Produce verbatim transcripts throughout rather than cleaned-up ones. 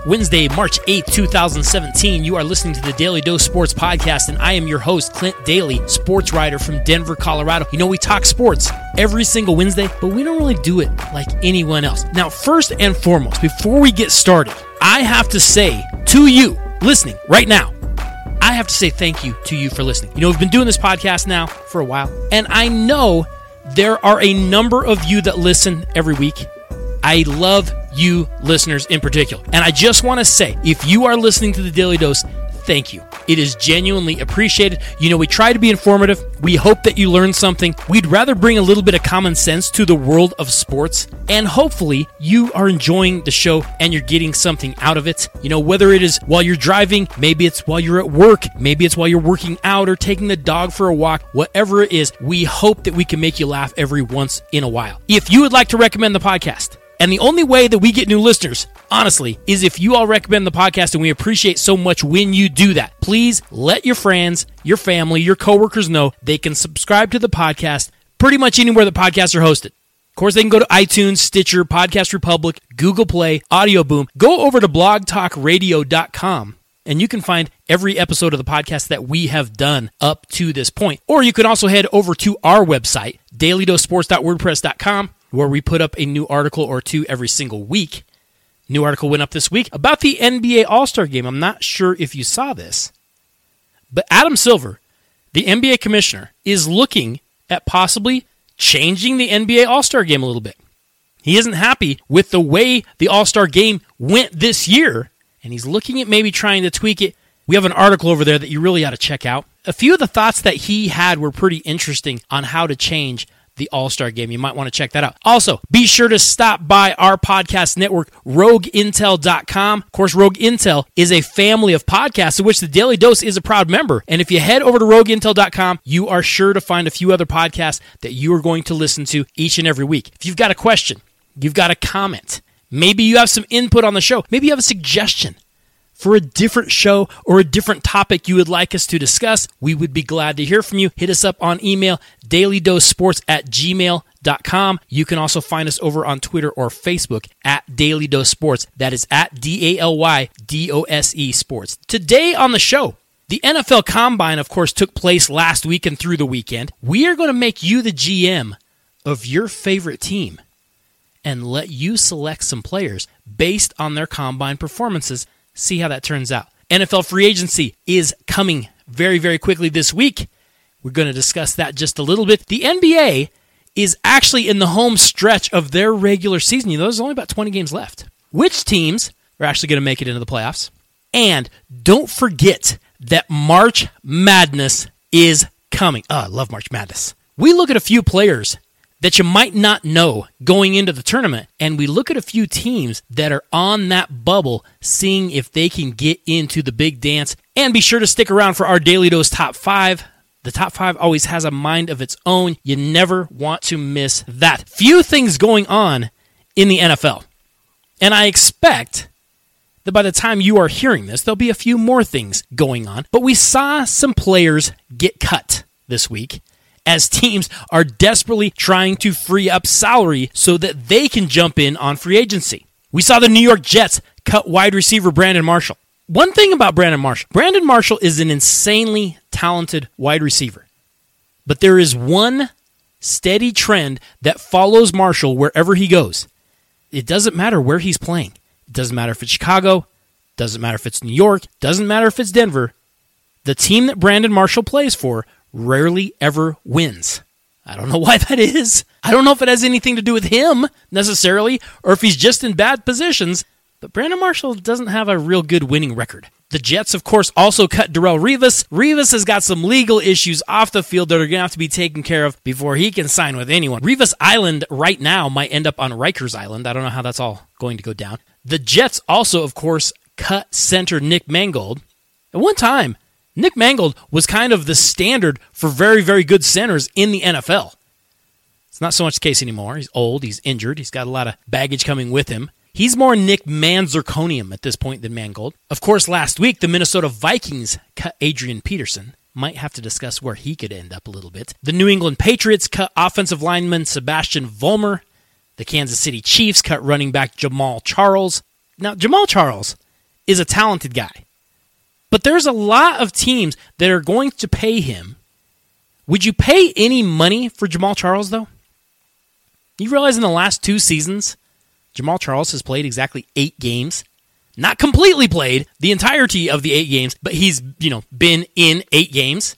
Wednesday, March eighth, twenty seventeen. You are listening to the Daily Dose Sports Podcast, and I am your host, Clint Daly, sports writer from Denver, Colorado. You know, we talk sports every single Wednesday, but we don't really do it like anyone else. Now, first and foremost, before we get started, I have to say to you listening right now, I have to say thank you to you for listening. You know, we've been doing this podcast now for a while, and I know there are a number of you that listen every week. I love you listeners in particular. And I just want to say, if you are listening to the Daily Dose, thank you. It is genuinely appreciated. You know, we try to be informative. We hope that you learn something. We'd rather bring a little bit of common sense to the world of sports. And hopefully you are enjoying the show and you're getting something out of it. You know, whether it is while you're driving, maybe it's while you're at work, maybe it's while you're working out or taking the dog for a walk, whatever it is, we hope that we can make you laugh every once in a while. If you would like to recommend the podcast, and the only way that we get new listeners, honestly, is if you all recommend the podcast, and we appreciate so much when you do that. Please let your friends, your family, your coworkers know they can subscribe to the podcast pretty much anywhere the podcasts are hosted. Of course, they can go to iTunes, Stitcher, Podcast Republic, Google Play, Audio Boom. Go over to blog talk radio dot com, and you can find every episode of the podcast that we have done up to this point. Or you can also head over to our website, daily dose sports dot wordpress dot com, where we put up a new article or two every single week. New article went up this week about the N B A All-Star Game. I'm not sure if you saw this, but Adam Silver, the N B A commissioner, is looking at possibly changing the N B A All-Star Game a little bit. He isn't happy with the way the All-Star Game went this year, and he's looking at maybe trying to tweak it. We have an article over there that you really ought to check out. A few of the thoughts that he had were pretty interesting on how to change the All-Star Game. You might want to check that out. Also, be sure to stop by our podcast network, rogue intel dot com. Of course, Rogue Intel is a family of podcasts of which the Daily Dose is a proud member. And if you head over to rogue intel dot com, you are sure to find a few other podcasts that you are going to listen to each and every week. If you've got a question, you've got a comment, maybe you have some input on the show, maybe you have a suggestion for a different show or a different topic you would like us to discuss, we would be glad to hear from you. Hit us up on email, daily dose sports at gmail dot com. You can also find us over on Twitter or Facebook at Daily Dose Sports. That is at D A L Y D O S E Sports. Today on the show, the N F L Combine, of course, took place last week and through the weekend. We are going to make you the G M of your favorite team and let you select some players based on their Combine performances. See how that turns out. N F L free agency is coming very, very quickly this week. We're going to discuss that just a little bit. The N B A is actually in the home stretch of their regular season. You know, there's only about twenty games left. Which teams are actually going to make it into the playoffs? And don't forget that March Madness is coming. Oh, I love March Madness. We look at a few players that you might not know going into the tournament, and we look at a few teams that are on that bubble, seeing if they can get into the big dance. And be sure to stick around for our Daily Dose Top five. The Top five always has a mind of its own. You never want to miss that. Few things going on in the N F L. And I expect that by the time you are hearing this, there'll be a few more things going on. But we saw some players get cut this week, as teams are desperately trying to free up salary so that they can jump in on free agency. We saw the New York Jets cut wide receiver Brandon Marshall. One thing about Brandon Marshall, Brandon Marshall is an insanely talented wide receiver. But there is one steady trend that follows Marshall wherever he goes. It doesn't matter where he's playing. It doesn't matter if it's Chicago, doesn't matter if it's New York, doesn't matter if it's Denver. The team that Brandon Marshall plays for rarely ever wins. I don't know why that is. I don't know if it has anything to do with him necessarily, or if he's just in bad positions, but Brandon Marshall doesn't have a real good winning record. The Jets, of course, also cut Darrelle Revis. Revis has got some legal issues off the field that are going to have to be taken care of before he can sign with anyone. Revis Island right now might end up on Rikers Island. I don't know how that's all going to go down. The Jets also, of course, cut center Nick Mangold. At one time, Nick Mangold was kind of the standard for very, very good centers in the N F L. It's not so much the case anymore. He's old, he's injured, he's got a lot of baggage coming with him. He's more Nick Manzurkonium at this point than Mangold. Of course, last week, the Minnesota Vikings cut Adrian Peterson. Might have to discuss where he could end up a little bit. The New England Patriots cut offensive lineman Sebastian Vollmer. The Kansas City Chiefs cut running back Jamal Charles. Now, Jamal Charles is a talented guy. But there's a lot of teams that are going to pay him. Would you pay any money for Jamaal Charles, though? You realize in the last two seasons, Jamaal Charles has played exactly eight games. Not completely played the entirety of the eight games, but he's, you know, been in eight games.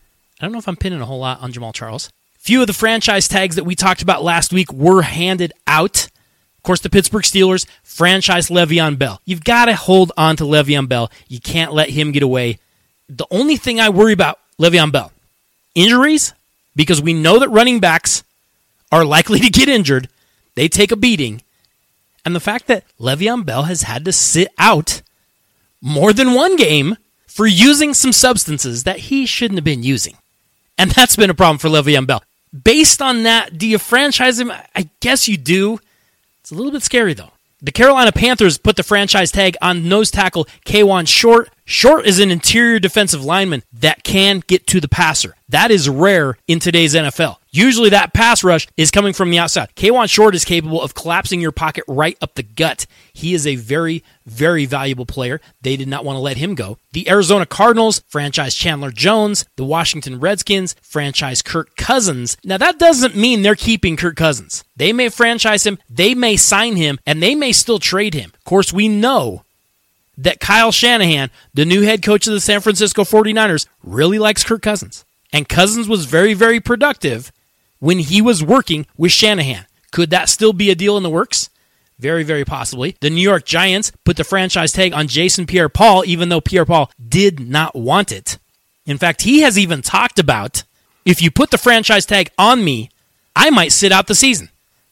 I don't know if I'm pinning a whole lot on Jamaal Charles. Few of the franchise tags that we talked about last week were handed out. Of course, the Pittsburgh Steelers franchise Le'Veon Bell. You've got to hold on to Le'Veon Bell. You can't let him get away. The only thing I worry about Le'Veon Bell, injuries, because we know that running backs are likely to get injured. They take a beating. And the fact that Le'Veon Bell has had to sit out more than one game for using some substances that he shouldn't have been using. And that's been a problem for Le'Veon Bell. Based on that, do you franchise him? I guess you do. It's a little bit scary, though. The Carolina Panthers put the franchise tag on nose tackle Kawann Short. Short is an interior defensive lineman that can get to the passer. That is rare in today's N F L. Usually that pass rush is coming from the outside. Kawann Short is capable of collapsing your pocket right up the gut. He is a very, very valuable player. They did not want to let him go. The Arizona Cardinals, franchise Chandler Jones. The Washington Redskins, franchise Kirk Cousins. Now that doesn't mean they're keeping Kirk Cousins. They may franchise him, they may sign him, and they may still trade him. Of course, we know that Kyle Shanahan, the new head coach of the San Francisco forty-niners, really likes Kirk Cousins. And Cousins was very, very productive when he was working with Shanahan. Could that still be a deal in the works? Very, very possibly. The New York Giants put the franchise tag on Jason Pierre-Paul, even though Pierre-Paul did not want it. In fact, he has even talked about, if you put the franchise tag on me, I might sit out the season.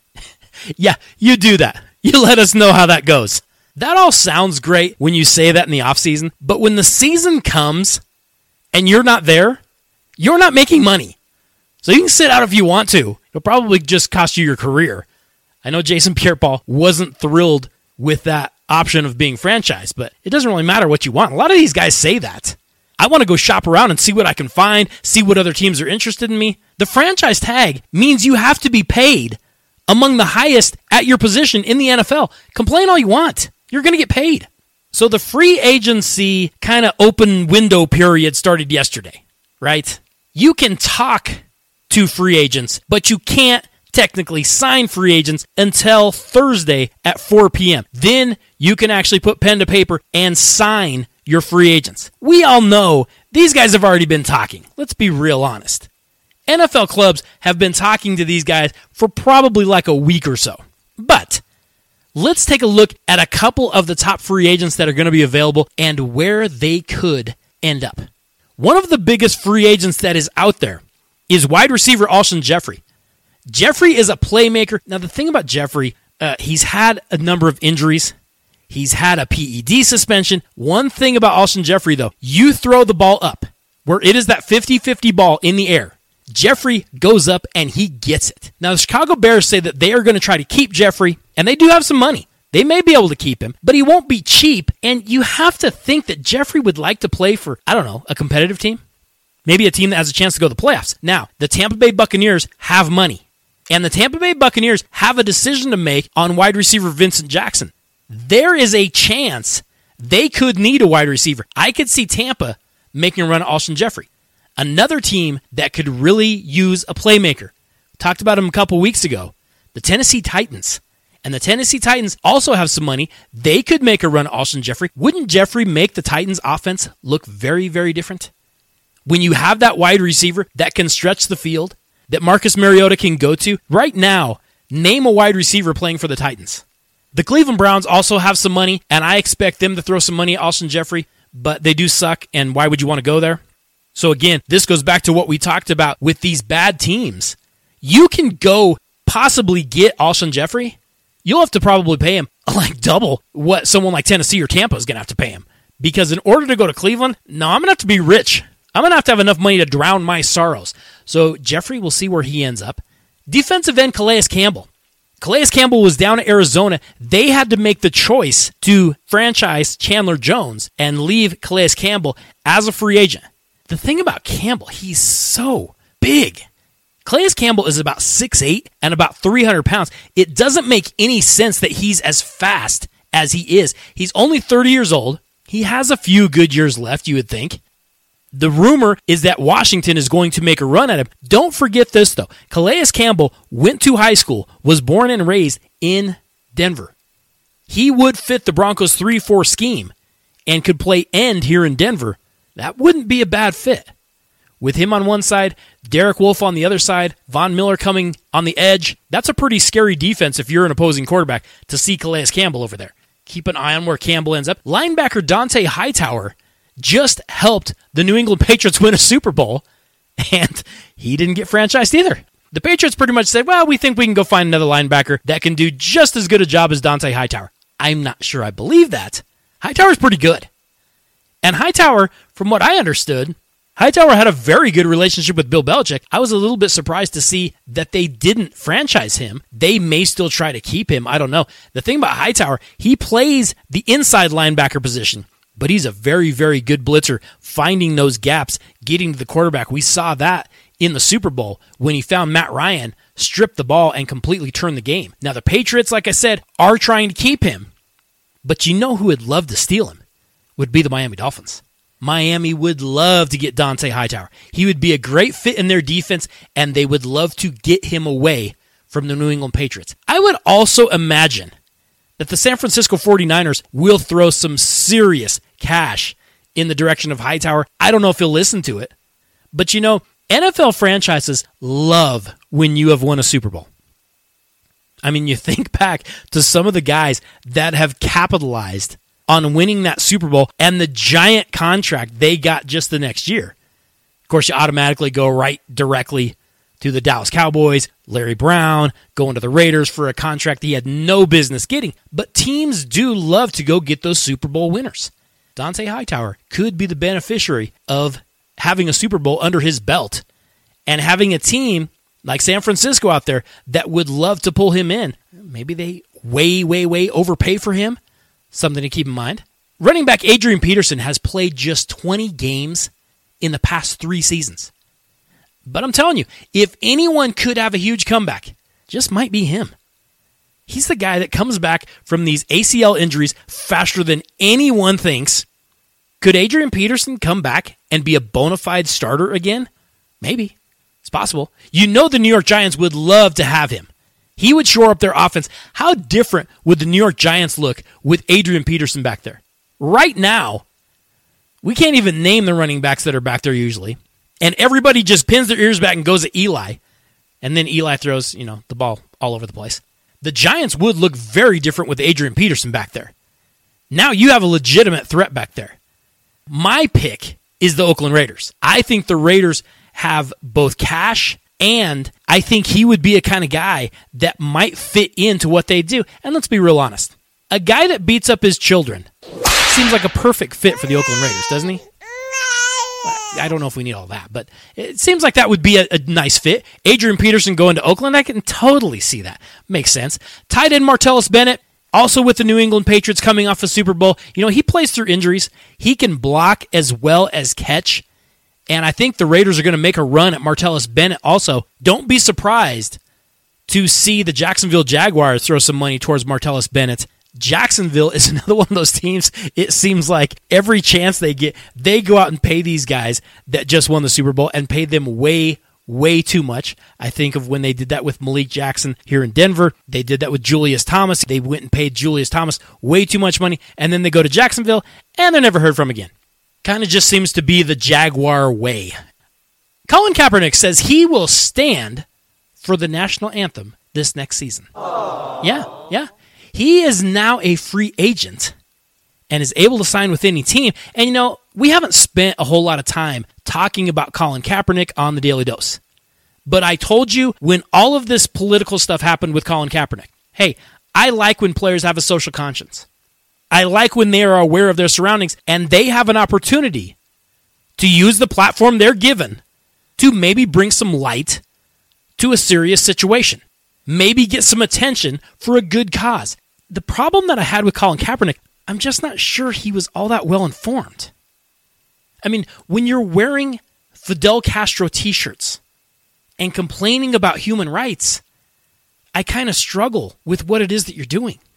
Yeah, you do that. You let us know how that goes. That all sounds great when you say that in the offseason, but when the season comes and you're not there, you're not making money. So you can sit out if you want to. It'll probably just cost you your career. I know Jason Pierre-Paul wasn't thrilled with that option of being franchised, but it doesn't really matter what you want. A lot of these guys say that. I want to go shop around and see what I can find, see what other teams are interested in me. The franchise tag means you have to be paid among the highest at your position in the N F L. Complain all you want. You're going to get paid. So the free agency kind of open window period started yesterday, right? You can talk to free agents, but you can't technically sign free agents until Thursday at four p.m. Then you can actually put pen to paper and sign your free agents. We all know these guys have already been talking. Let's be real honest. N F L clubs have been talking to these guys for probably like a week or so. But let's take a look at a couple of the top free agents that are going to be available and where they could end up. One of the biggest free agents that is out there is wide receiver Alshon Jeffrey. Jeffrey is a playmaker. Now, the thing about Jeffrey, uh, he's had a number of injuries. He's had a P E D suspension. One thing about Alshon Jeffrey, though, you throw the ball up, where it is that fifty-fifty ball in the air. Jeffrey goes up and he gets it. Now, the Chicago Bears say that they are going to try to keep Jeffrey, and they do have some money. They may be able to keep him, but he won't be cheap, and you have to think that Jeffrey would like to play for, I don't know, a competitive team? Maybe a team that has a chance to go to the playoffs. Now, the Tampa Bay Buccaneers have money, and the Tampa Bay Buccaneers have a decision to make on wide receiver Vincent Jackson. There is a chance they could need a wide receiver. I could see Tampa making a run at Alshon Jeffrey. Another team that could really use a playmaker. We talked about him a couple weeks ago. The Tennessee Titans. And the Tennessee Titans also have some money. They could make a run at Alshon Jeffrey. Wouldn't Jeffrey make the Titans' offense look very, very different? When you have that wide receiver that can stretch the field, that Marcus Mariota can go to, right now, name a wide receiver playing for the Titans. The Cleveland Browns also have some money, and I expect them to throw some money at Alshon Jeffrey, but they do suck, and why would you want to go there? So again, this goes back to what we talked about with these bad teams. You can go possibly get Alshon Jeffrey. You'll have to probably pay him like double what someone like Tennessee or Tampa is going to have to pay him. Because in order to go to Cleveland, no, I'm going to have to be rich. I'm going to have to have enough money to drown my sorrows. So Jeffrey, we'll see where he ends up. Defensive end Calais Campbell. Calais Campbell was down at Arizona. They had to make the choice to franchise Chandler Jones and leave Calais Campbell as a free agent. The thing about Campbell, he's so big. Calais Campbell is about six foot eight and about three hundred pounds. It doesn't make any sense that he's as fast as he is. He's only thirty years old. He has a few good years left, you would think. The rumor is that Washington is going to make a run at him. Don't forget this, though. Calais Campbell went to high school, was born and raised in Denver. He would fit the Broncos three four scheme and could play end here in Denver. That wouldn't be a bad fit. With him on one side, Derek Wolfe on the other side, Von Miller coming on the edge, that's a pretty scary defense if you're an opposing quarterback to see Calais Campbell over there. Keep an eye on where Campbell ends up. Linebacker Dont'a Hightower just helped the New England Patriots win a Super Bowl, and he didn't get franchised either. The Patriots pretty much said, well, we think we can go find another linebacker that can do just as good a job as Dont'a Hightower. I'm not sure I believe that. Hightower's pretty good. And Hightower, from what I understood, Hightower had a very good relationship with Bill Belichick. I was a little bit surprised to see that they didn't franchise him. They may still try to keep him. I don't know. The thing about Hightower, he plays the inside linebacker position, but he's a very, very good blitzer, finding those gaps, getting to the quarterback. We saw that in the Super Bowl when he found Matt Ryan, stripped the ball, and completely turned the game. Now, the Patriots, like I said, are trying to keep him, but you know who would love to steal him? Would be the Miami Dolphins. Miami would love to get Dont'a Hightower. He would be a great fit in their defense, and they would love to get him away from the New England Patriots. I would also imagine that the San Francisco forty-niners will throw some serious cash in the direction of Hightower. I don't know if he'll listen to it, but you know, N F L franchises love when you have won a Super Bowl. I mean, you think back to some of the guys that have capitalized on winning that Super Bowl and the giant contract they got just the next year. Of course, you automatically go right directly to the Dallas Cowboys, Larry Brown, going to the Raiders for a contract he had no business getting. But teams do love to go get those Super Bowl winners. Dont'a Hightower could be the beneficiary of having a Super Bowl under his belt and having a team like San Francisco out there that would love to pull him in. Maybe they way, way, way overpay for him. Something to keep in mind. Running back Adrian Peterson has played just twenty games in the past three seasons. But I'm telling you, if anyone could have a huge comeback, just might be him. He's the guy that comes back from these A C L injuries faster than anyone thinks. Could Adrian Peterson come back and be a bona fide starter again? Maybe. It's possible. You know the New York Giants would love to have him. He would shore up their offense. How different would the New York Giants look with Adrian Peterson back there? Right now, we can't even name the running backs that are back there usually. And everybody just pins their ears back and goes to Eli. And then Eli throws, you know, the ball all over the place. The Giants would look very different with Adrian Peterson back there. Now you have a legitimate threat back there. My pick is the Oakland Raiders. I think the Raiders have both cash, and I think he would be a kind of guy that might fit into what they do. And let's be real honest. A guy that beats up his children seems like a perfect fit for the Oakland Raiders, doesn't he? I don't know if we need all that, but it seems like that would be a, a nice fit. Adrian Peterson going to Oakland, I can totally see that. Makes sense. Tight end Martellus Bennett, also with the New England Patriots coming off a Super Bowl. You know, he plays through injuries. He can block as well as catch. And I think the Raiders are going to make a run at Martellus Bennett also. Don't be surprised to see the Jacksonville Jaguars throw some money towards Martellus Bennett. Jacksonville is another one of those teams, it seems like every chance they get, they go out and pay these guys that just won the Super Bowl and pay them way, way too much. I think of when they did that with Malik Jackson here in Denver. They did that with Julius Thomas. They went and paid Julius Thomas way too much money, and then they go to Jacksonville, and they're never heard from again. Kind of just seems to be the Jaguar way. Colin Kaepernick says he will stand for the national anthem this next season. Aww. Yeah, yeah. He is now a free agent and is able to sign with any team. And, you know, we haven't spent a whole lot of time talking about Colin Kaepernick on the Daily Dose. But I told you when all of this political stuff happened with Colin Kaepernick, hey, I like when players have a social conscience. I like when they are aware of their surroundings and they have an opportunity to use the platform they're given to maybe bring some light to a serious situation. Maybe get some attention for a good cause. The problem that I had with Colin Kaepernick, I'm just not sure he was all that well informed. I mean, when you're wearing Fidel Castro t-shirts and complaining about human rights, I kind of struggle with what it is that you're doing.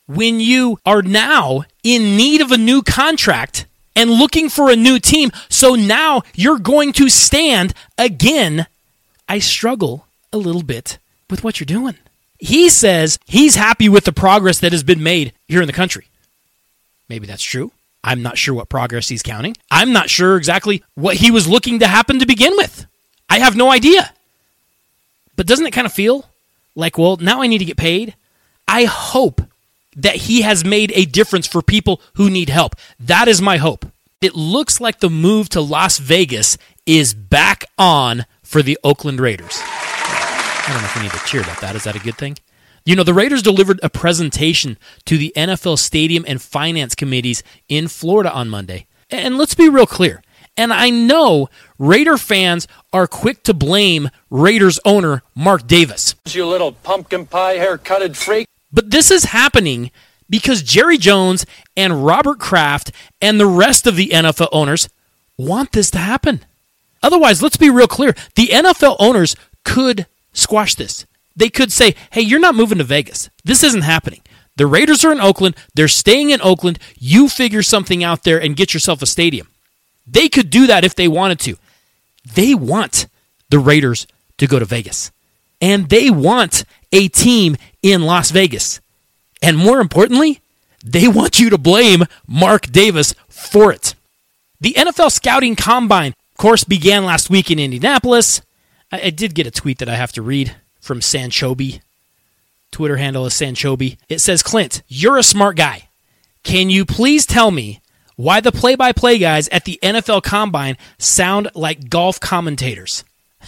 when you are now in need of a new contract and looking for a new team, so now you're going to stand again. I struggle a little bit with what you're doing. He says he's happy with the progress that has been made here in the country. Maybe that's true. I'm not sure what progress he's counting. I'm not sure exactly what he was looking to happen to begin with. I have no idea. But doesn't it kind of feel like, well, now I need to get paid? I hope that he has made a difference for people who need help. That is my hope. It looks like the move to Las Vegas is back on for the Oakland Raiders. I don't know if we need to cheer about that. Is that a good thing? You know, the Raiders delivered a presentation to the N F L Stadium and Finance Committees in Florida on Monday. And let's be real clear. And I know Raider fans are quick to blame Raiders owner Mark Davis. You little pumpkin pie haircutted freak. But this is happening because Jerry Jones and Robert Kraft and the rest of the N F L owners want this to happen. Otherwise, let's be real clear. The N F L owners could squash this. They could say, hey, you're not moving to Vegas. This isn't happening. The Raiders are in Oakland. They're staying in Oakland. You figure something out there and get yourself a stadium. They could do that if they wanted to. They want the Raiders to go to Vegas. And they want a team in Las Vegas. And more importantly, they want you to blame Mark Davis for it. The N F L Scouting Combine, of course, began last week in Indianapolis. I, I did get a tweet that I have to read from Sanchobi. Twitter handle is Sanchobi. It says, Clint, you're a smart guy. Can you please tell me why the play-by-play guys at the N F L Combine sound like golf commentators?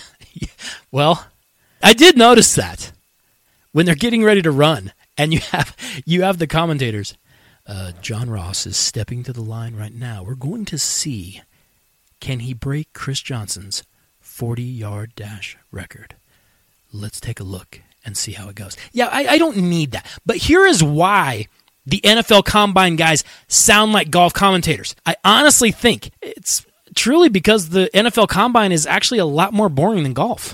Well, I did notice that when they're getting ready to run, and you have you have the commentators. Uh, John Ross is stepping to the line right now. We're going to see, can he break Chris Johnson's forty-yard dash record? Let's take a look and see how it goes. Yeah, I, I don't need that. But here is why the N F L Combine guys sound like golf commentators. I honestly think it's truly because the N F L Combine is actually a lot more boring than golf.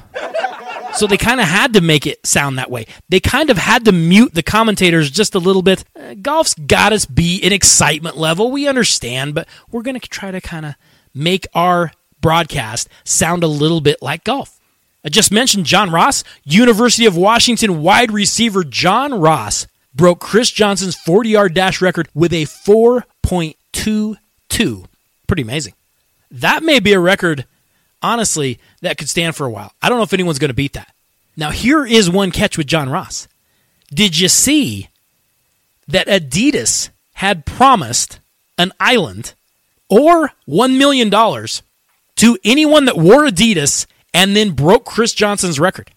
So they kind of had to make it sound that way. They kind of had to mute the commentators just a little bit. Uh, golf's got us be an excitement level. We understand, but we're going to try to kind of make our broadcast sound a little bit like golf. I just mentioned John Ross. University of Washington wide receiver John Ross broke Chris Johnson's forty-yard dash record with a four point two two. Pretty amazing. That may be a record, honestly, that could stand for a while. I don't know if anyone's going to beat that. Now, here is one catch with John Ross. Did you see that Adidas had promised an island or one million dollars to anyone that wore Adidas and then broke Chris Johnson's record?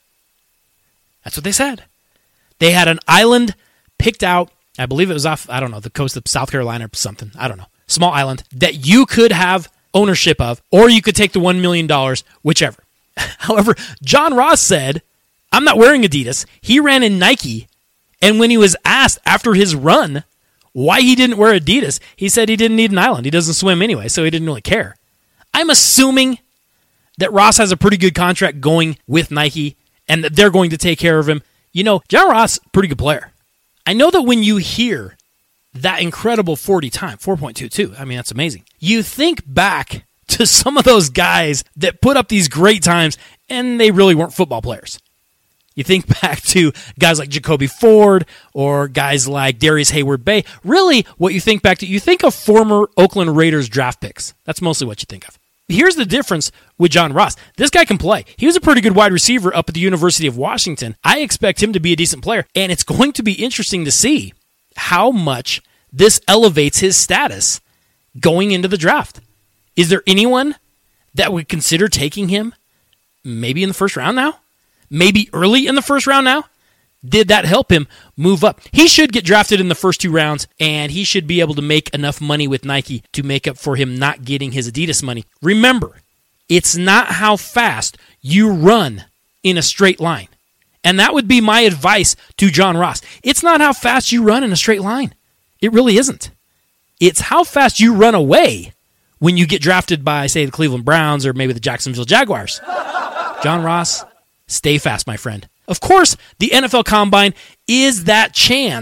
That's what they said. They had an island picked out. I believe it was off, I don't know, the coast of South Carolina or something. I don't know. Small island that you could have ownership of, or you could take the one million dollars, whichever. However, John Ross said, I'm not wearing Adidas. He ran in Nike, and when he was asked after his run why he didn't wear Adidas, he said he didn't need an island. He doesn't swim anyway, so he didn't really care. I'm assuming that Ross has a pretty good contract going with Nike, and that they're going to take care of him. You know, John Ross, pretty good player. I know that when you hear that incredible forty time, four point two two, I mean, that's amazing. You think back to some of those guys that put up these great times, and they really weren't football players. You think back to guys like Jacoby Ford or guys like Darius Hayward-Bay. Really, what you think back to, you think of former Oakland Raiders draft picks. That's mostly what you think of. Here's the difference with John Ross. This guy can play. He was a pretty good wide receiver up at the University of Washington. I expect him to be a decent player, and it's going to be interesting to see how much this elevates his status going into the draft. Is there anyone that would consider taking him maybe in the first round now? Maybe early in the first round now? Did that help him move up? He should get drafted in the first two rounds, and he should be able to make enough money with Nike to make up for him not getting his Adidas money. Remember, it's not how fast you run in a straight line. And that would be my advice to John Ross. It's not how fast you run in a straight line. It really isn't. It's how fast you run away when you get drafted by, say, the Cleveland Browns or maybe the Jacksonville Jaguars. John Ross, stay fast, my friend. Of course, the N F L Combine is that chance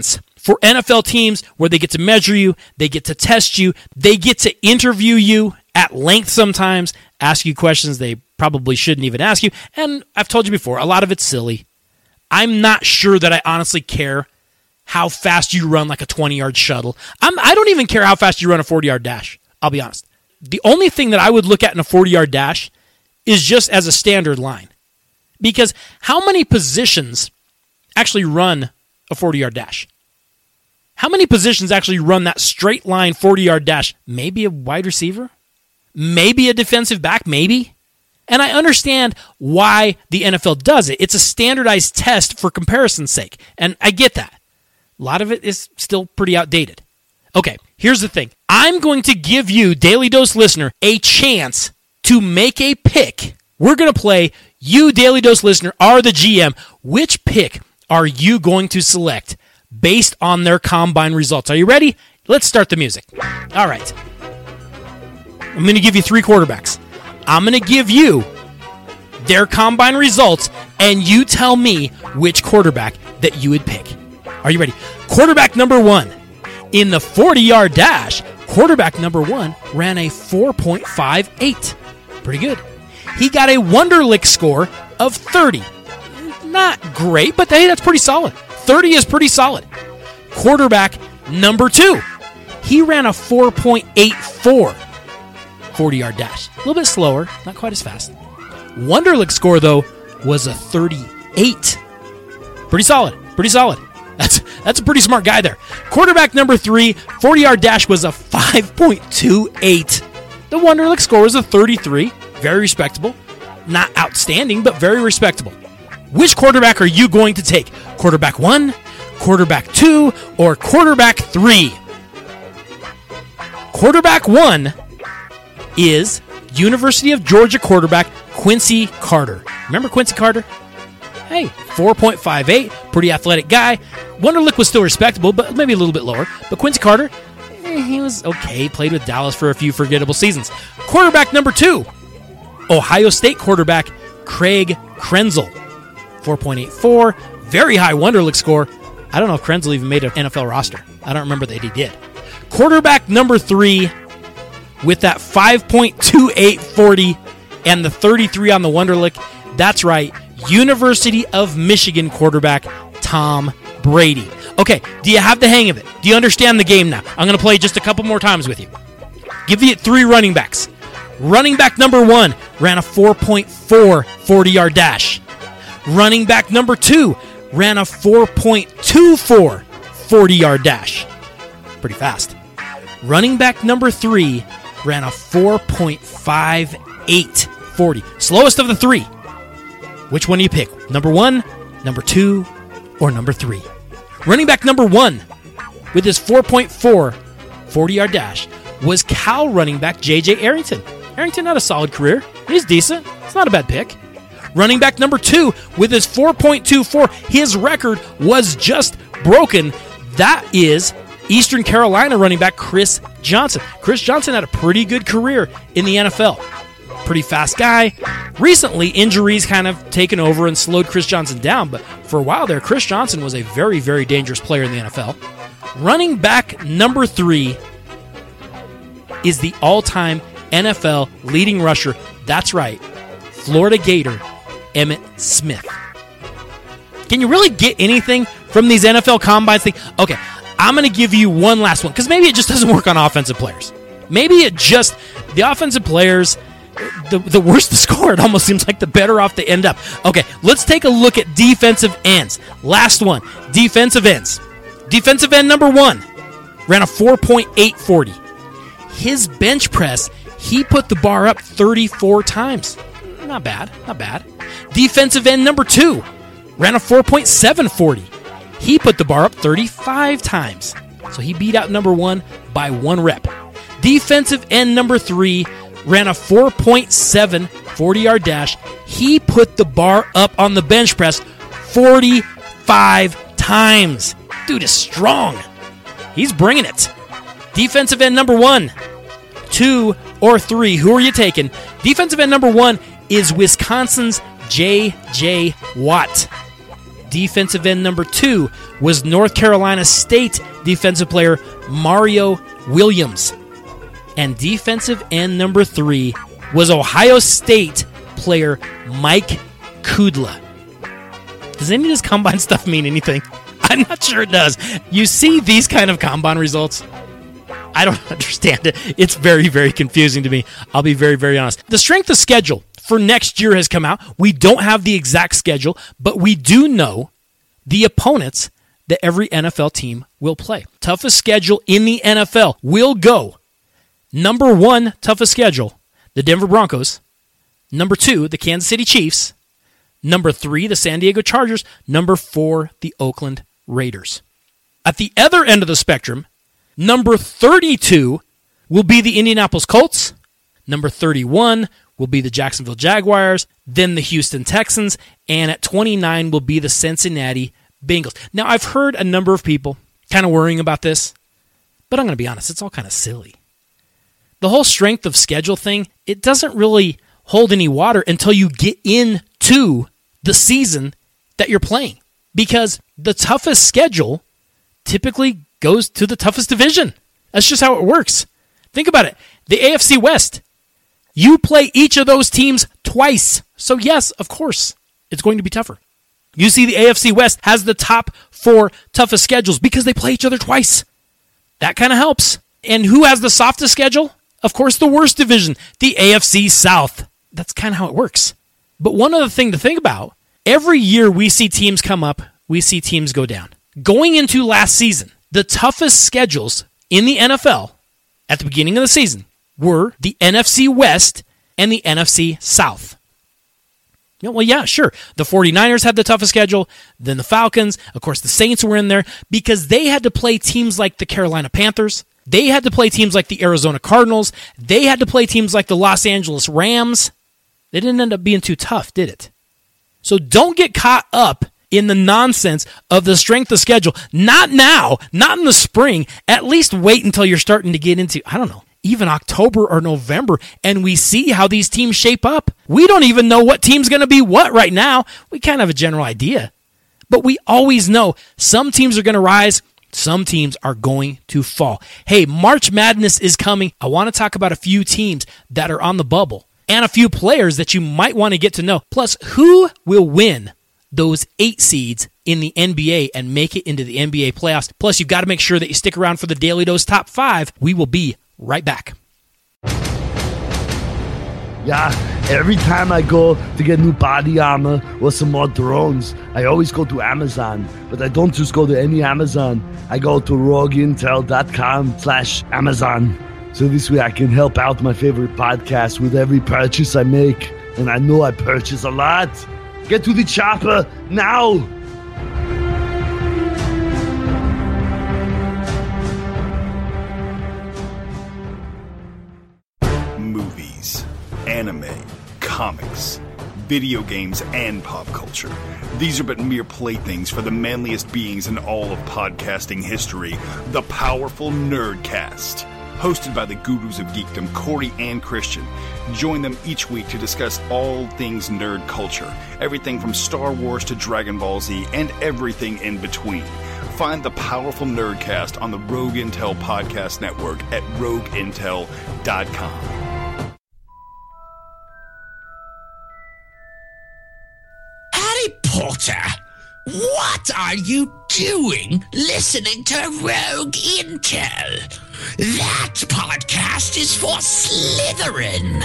for N F L teams where they get to measure you, they get to test you, they get to interview you at length sometimes, ask you questions they probably shouldn't even ask you. And I've told you before, a lot of it's silly. I'm not sure that I honestly care how fast you run like a twenty-yard shuttle. I'm, I don't even care how fast you run a forty-yard dash, I'll be honest. The only thing that I would look at in a forty-yard dash is just as a standard line. Because how many positions actually run a forty-yard dash? How many positions actually run that straight line forty-yard dash? Maybe a wide receiver? Maybe a defensive back? Maybe? And I understand why the N F L does it. It's a standardized test for comparison's sake. And I get that. A lot of it is still pretty outdated. Okay, here's the thing. I'm going to give you, Daily Dose listener, a chance to make a pick. We're going to play, you, Daily Dose listener, are the G M. Which pick are you going to select based on their combine results? Are you ready? Let's start the music. All right. I'm going to give you three quarterbacks. I'm going to give you their combine results, and you tell me which quarterback that you would pick. Are you ready? Quarterback number one. In the forty-yard dash, quarterback number one ran a four point five eight. Pretty good. He got a Wonderlic score of thirty. Not great, but hey, that's pretty solid. thirty is pretty solid. Quarterback number two. He ran a four point eight four forty-yard dash. A little bit slower, not quite as fast. Wonderlic score, though, was a thirty-eight. Pretty solid. Pretty solid. That's that's a pretty smart guy there. Quarterback number three, forty-yard dash was a five point two eight. The Wonderlic score was a thirty-three. Very respectable. Not outstanding, but very respectable. Which quarterback are you going to take? Quarterback one, quarterback two, or quarterback three? Quarterback one is University of Georgia quarterback Quincy Carter. Remember Quincy Carter? Hey, four point five eight, pretty athletic guy. Wonderlic was still respectable, but maybe a little bit lower. But Quincy Carter, eh, he was okay. Played with Dallas for a few forgettable seasons. Quarterback number two, Ohio State quarterback Craig Krenzel. four point eight four, very high Wonderlic score. I don't know if Krenzel even made an N F L roster. I don't remember that he did. Quarterback number three, with that five point two eight forty and the thirty-three on the Wonderlic, that's right, University of Michigan quarterback Tom Brady. Okay, do you have the hang of it? Do you understand the game now? I'm going to play just a couple more times with you. Give you three running backs. Running back number one ran a four point four forty-yard dash. Running back number two ran a four point two four forty-yard dash. Pretty fast. Running back number three ran a four point five eight forty. Slowest of the three. Which one do you pick? Number one, number two, or number three? Running back number one with his four point four forty-yard dash was Cal running back J J Arrington. Arrington had a solid career. He's decent. It's not a bad pick. Running back number two with his four point two four, his record was just broken. That is Eastern Carolina running back Chris Johnson. Chris Johnson had a pretty good career in the N F L. Pretty fast guy. Recently, injuries kind of taken over and slowed Chris Johnson down, but for a while there, Chris Johnson was a very, very dangerous player in the N F L. Running back number three is the all-time N F L leading rusher. That's right, Florida Gator Emmitt Smith. Can you really get anything from these N F L combines? Thing? Okay, I'm going to give you one last one, because maybe it just doesn't work on offensive players. Maybe it just, the offensive players, the, the worse the score, it almost seems like the better off they end up. Okay, let's take a look at defensive ends. Last one, defensive ends. Defensive end number one ran a four point eight forty. His bench press, he put the bar up thirty-four times. Not bad, not bad. Defensive end number two ran a four point seven forty. He put the bar up thirty-five times. So he beat out number one by one rep. Defensive end number three ran a four point seven forty-yard dash. He put the bar up on the bench press forty-five times. Dude is strong. He's bringing it. Defensive end number one, two, or three. Who are you taking? Defensive end number one is Wisconsin's J J Watt. Defensive end number two was North Carolina State defensive player Mario Williams. And defensive end number three was Ohio State player Mike Kudla. Does any of this combine stuff mean anything? I'm not sure it does. You see these kind of combine results, I don't understand it. It's very, very confusing to me. I'll be very, very honest. The strength of schedule for next year has come out. We don't have the exact schedule, but we do know the opponents that every N F L team will play. Toughest schedule in the N F L will go. Number one toughest schedule, the Denver Broncos. Number two, the Kansas City Chiefs. Number three, the San Diego Chargers. Number four, the Oakland Raiders. At the other end of the spectrum, number thirty-two will be the Indianapolis Colts. Number thirty-one will be the Jacksonville Jaguars, then the Houston Texans, and at twenty-nine will be the Cincinnati Bengals. Now, I've heard a number of people kind of worrying about this, but I'm going to be honest, it's all kind of silly. The whole strength of schedule thing, it doesn't really hold any water until you get into the season that you're playing, because the toughest schedule typically goes to the toughest division. That's just how it works. Think about it. The A F C West, you play each of those teams twice. So yes, of course, it's going to be tougher. You see, the A F C West has the top four toughest schedules because they play each other twice. That kind of helps. And who has the softest schedule? Of course, the worst division, the A F C South. That's kind of how it works. But one other thing to think about, every year we see teams come up, we see teams go down. Going into last season, the toughest schedules in the N F L at the beginning of the season were the N F C West and the N F C South. You know, well, yeah, sure. The 49ers had the toughest schedule, then the Falcons. Of course, the Saints were in there because they had to play teams like the Carolina Panthers. They had to play teams like the Arizona Cardinals. They had to play teams like the Los Angeles Rams. They didn't end up being too tough, did it? So don't get caught up in the nonsense of the strength of schedule. Not now, not in the spring. At least wait until you're starting to get into, I don't know, even October or November, and we see how these teams shape up. We don't even know what team's going to be what right now. We kind of have a general idea. But we always know some teams are going to rise, some teams are going to fall. Hey, March Madness is coming. I want to talk about a few teams that are on the bubble and a few players that you might want to get to know. Plus, who will win those eight seeds in the N B A and make it into the N B A playoffs? Plus, you've got to make sure that you stick around for the Daily Dose Top five. We will be right back. Yeah, every time I go to get new body armor or some more drones, I always go to Amazon. But I don't just go to any Amazon. I go to rogueintel.com slash Amazon. So this way I can help out my favorite podcast with every purchase I make. And I know I purchase a lot. Get to the chopper now! Movies, anime, comics, video games, and pop culture. These are but mere playthings for the manliest beings in all of podcasting history, the Powerful Nerdcast. Hosted by the gurus of geekdom, Corey and Christian. Join them each week to discuss all things nerd culture. Everything from Star Wars to Dragon Ball Z and everything in between. Find the Powerful Nerdcast on the Rogue Intel Podcast Network at rogue intel dot com. Harry Potter, what are you doing listening to Rogue Intel? That podcast is for Slytherin.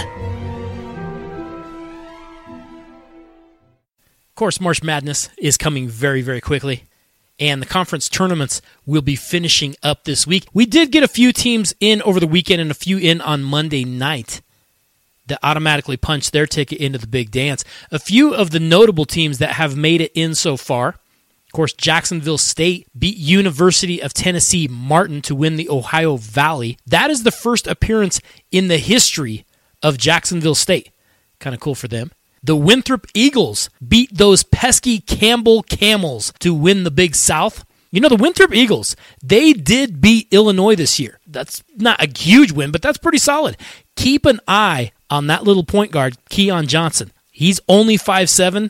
Of course, March Madness is coming very, very quickly, and the conference tournaments will be finishing up this week. We did get a few teams in over the weekend and a few in on Monday night that automatically punched their ticket into the big dance. A few of the notable teams that have made it in so far. Of course, Jacksonville State beat University of Tennessee Martin to win the Ohio Valley. That is the first appearance in the history of Jacksonville State. Kind of cool for them. The Winthrop Eagles beat those pesky Campbell Camels to win the Big South. You know, the Winthrop Eagles, they did beat Illinois this year. That's not a huge win, but that's pretty solid. Keep an eye on that little point guard, Keon Johnson. He's only five seven.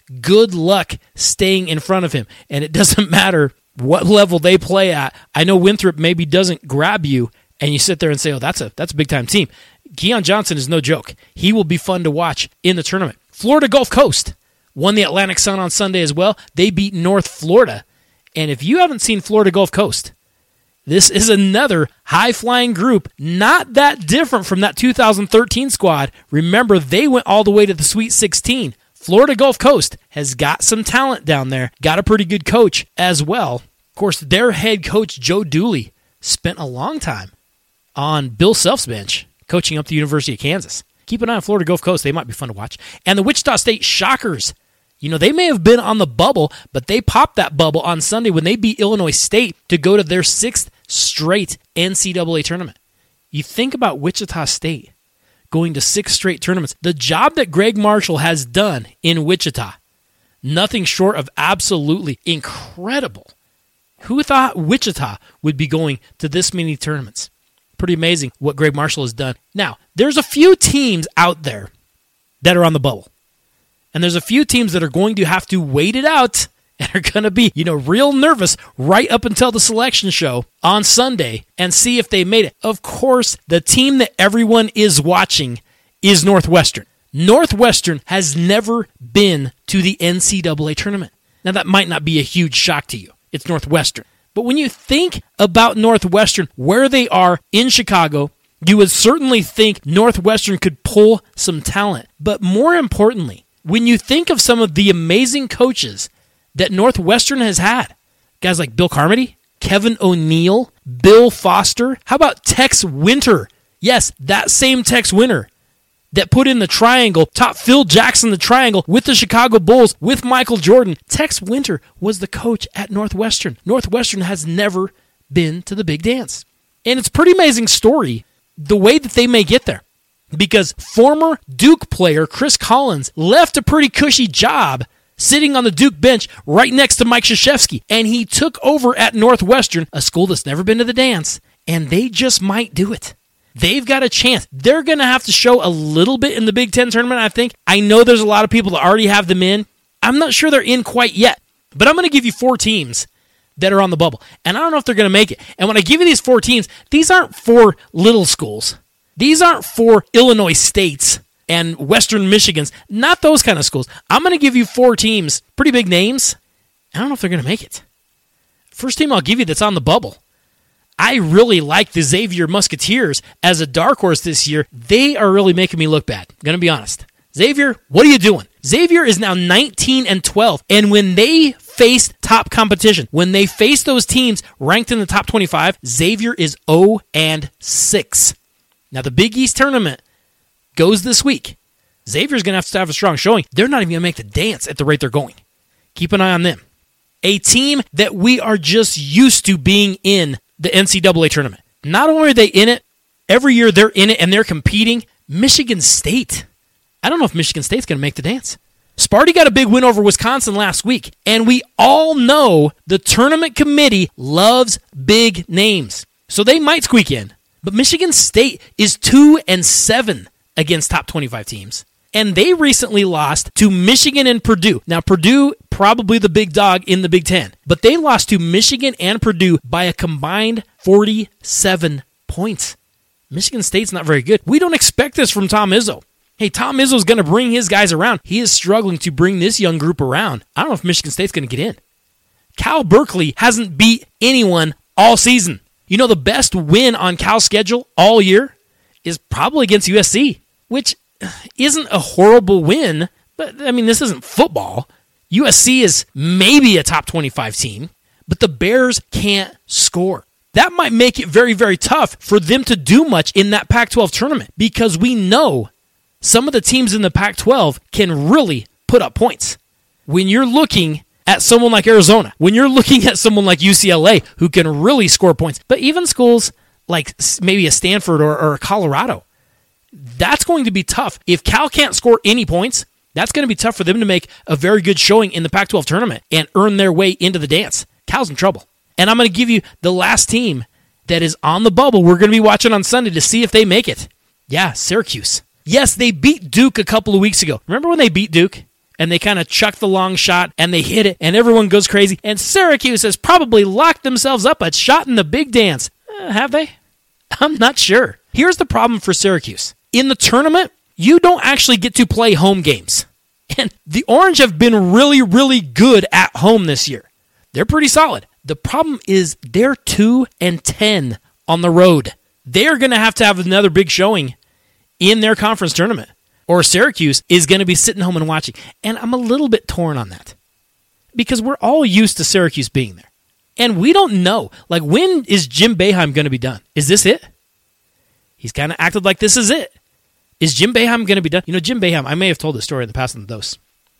good luck staying in front of him. And it doesn't matter what level they play at. I know Winthrop maybe doesn't grab you, and you sit there and say, oh, that's a that's a big-time team. Keon Johnson is no joke. He will be fun to watch in the tournament. Florida Gulf Coast won the Atlantic Sun on Sunday as well. They beat North Florida. And if you haven't seen Florida Gulf Coast, this is another high-flying group, not that different from that two thousand thirteen squad. Remember, they went all the way to the Sweet sixteen. Florida Gulf Coast has got some talent down there, got a pretty good coach as well. Of course, their head coach, Joe Dooley, spent a long time on Bill Self's bench, coaching up the University of Kansas. Keep an eye on Florida Gulf Coast. They might be fun to watch. And the Wichita State Shockers, you know, they may have been on the bubble, but they popped that bubble on Sunday when they beat Illinois State to go to their sixth straight N C double A tournament. You think about Wichita State going to six straight tournaments. The job that Greg Marshall has done in Wichita, nothing short of absolutely incredible. Who thought Wichita would be going to this many tournaments? Pretty amazing what Greg Marshall has done. Now, there's a few teams out there that are on the bubble. And there's a few teams that are going to have to wait it out and are going to be, you know, real nervous right up until the selection show on Sunday and see if they made it. Of course, the team that everyone is watching is Northwestern. Northwestern has never been to the N C double A tournament. Now, that might not be a huge shock to you. It's Northwestern. But when you think about Northwestern, where they are in Chicago, you would certainly think Northwestern could pull some talent. But more importantly, when you think of some of the amazing coaches that Northwestern has had, guys like Bill Carmody, Kevin O'Neill, Bill Foster, how about Tex Winter? Yes, that same Tex Winter that put in the triangle, taught Phil Jackson the triangle with the Chicago Bulls, with Michael Jordan. Tex Winter was the coach at Northwestern. Northwestern has never been to the big dance. And it's a pretty amazing story, the way that they may get there. Because former Duke player Chris Collins left a pretty cushy job sitting on the Duke bench right next to Mike Krzyzewski. And he took over at Northwestern, a school that's never been to the dance, and they just might do it. They've got a chance. They're going to have to show a little bit in the Big Ten tournament, I think. I know there's a lot of people that already have them in. I'm not sure they're in quite yet. But I'm going to give you four teams that are on the bubble. And I don't know if they're going to make it. And when I give you these four teams, these aren't four little schools. These aren't four Illinois States and Western Michigans. Not those kind of schools. I'm going to give you four teams, pretty big names. I don't know if they're going to make it. First team I'll give you that's on the bubble. I really like the Xavier Musketeers as a dark horse this year. They are really making me look bad. I'm going to be honest. Xavier, what are you doing? Xavier is now nineteen and twelve, and when they face top competition, when they face those teams ranked in the top twenty-five, Xavier is oh and six. Now, the Big East tournament goes this week. Xavier's going to have to have a strong showing. They're not even going to make the dance at the rate they're going. Keep an eye on them. A team that we are just used to being in the N C double A tournament. Not only are they in it, every year they're in it and they're competing. Michigan State. I don't know if Michigan State's going to make the dance. Sparty got a big win over Wisconsin last week, and we all know the tournament committee loves big names. So they might squeak in. But Michigan State is two and seven against top twenty-five teams. And they recently lost to Michigan and Purdue. Now, Purdue, probably the big dog in the Big Ten. But they lost to Michigan and Purdue by a combined forty-seven points. Michigan State's not very good. We don't expect this from Tom Izzo. Hey, Tom Izzo's going to bring his guys around. He is struggling to bring this young group around. I don't know if Michigan State's going to get in. Cal Berkeley hasn't beat anyone all season. You know, the best win on Cal's schedule all year is probably against U S C, which isn't a horrible win, but, I mean, this isn't football. U S C is maybe a top twenty-five team, but the Bears can't score. That might make it very, very tough for them to do much in that Pac twelve tournament because we know some of the teams in the Pac twelve can really put up points. When you're looking at someone like Arizona, when you're looking at someone like U C L A who can really score points, but even schools like maybe a Stanford or, or a Colorado, that's going to be tough. If Cal can't score any points, that's going to be tough for them to make a very good showing in the Pac twelve tournament and earn their way into the dance. Cal's in trouble. And I'm going to give you the last team that is on the bubble we're going to be watching on Sunday to see if they make it. Yeah, Syracuse. Yes, they beat Duke a couple of weeks ago. Remember when they beat Duke? and they kind of chuck the long shot, and they hit it, and everyone goes crazy, and Syracuse has probably locked themselves up a shot in the big dance. Uh, have they? I'm not sure. Here's the problem for Syracuse. In the tournament, you don't actually get to play home games. And the Orange have been really, really good at home this year. They're pretty solid. The problem is they're two and ten on the road. They're going to have to have another big showing in their conference tournament, or Syracuse is going to be sitting home and watching. And I'm a little bit torn on that because we're all used to Syracuse being there. And we don't know, like, when is Jim Boeheim going to be done? Is this it? He's kind of acted like this is it. Is Jim Boeheim going to be done? You know, Jim Boeheim, I may have told this story in the past on the Dose.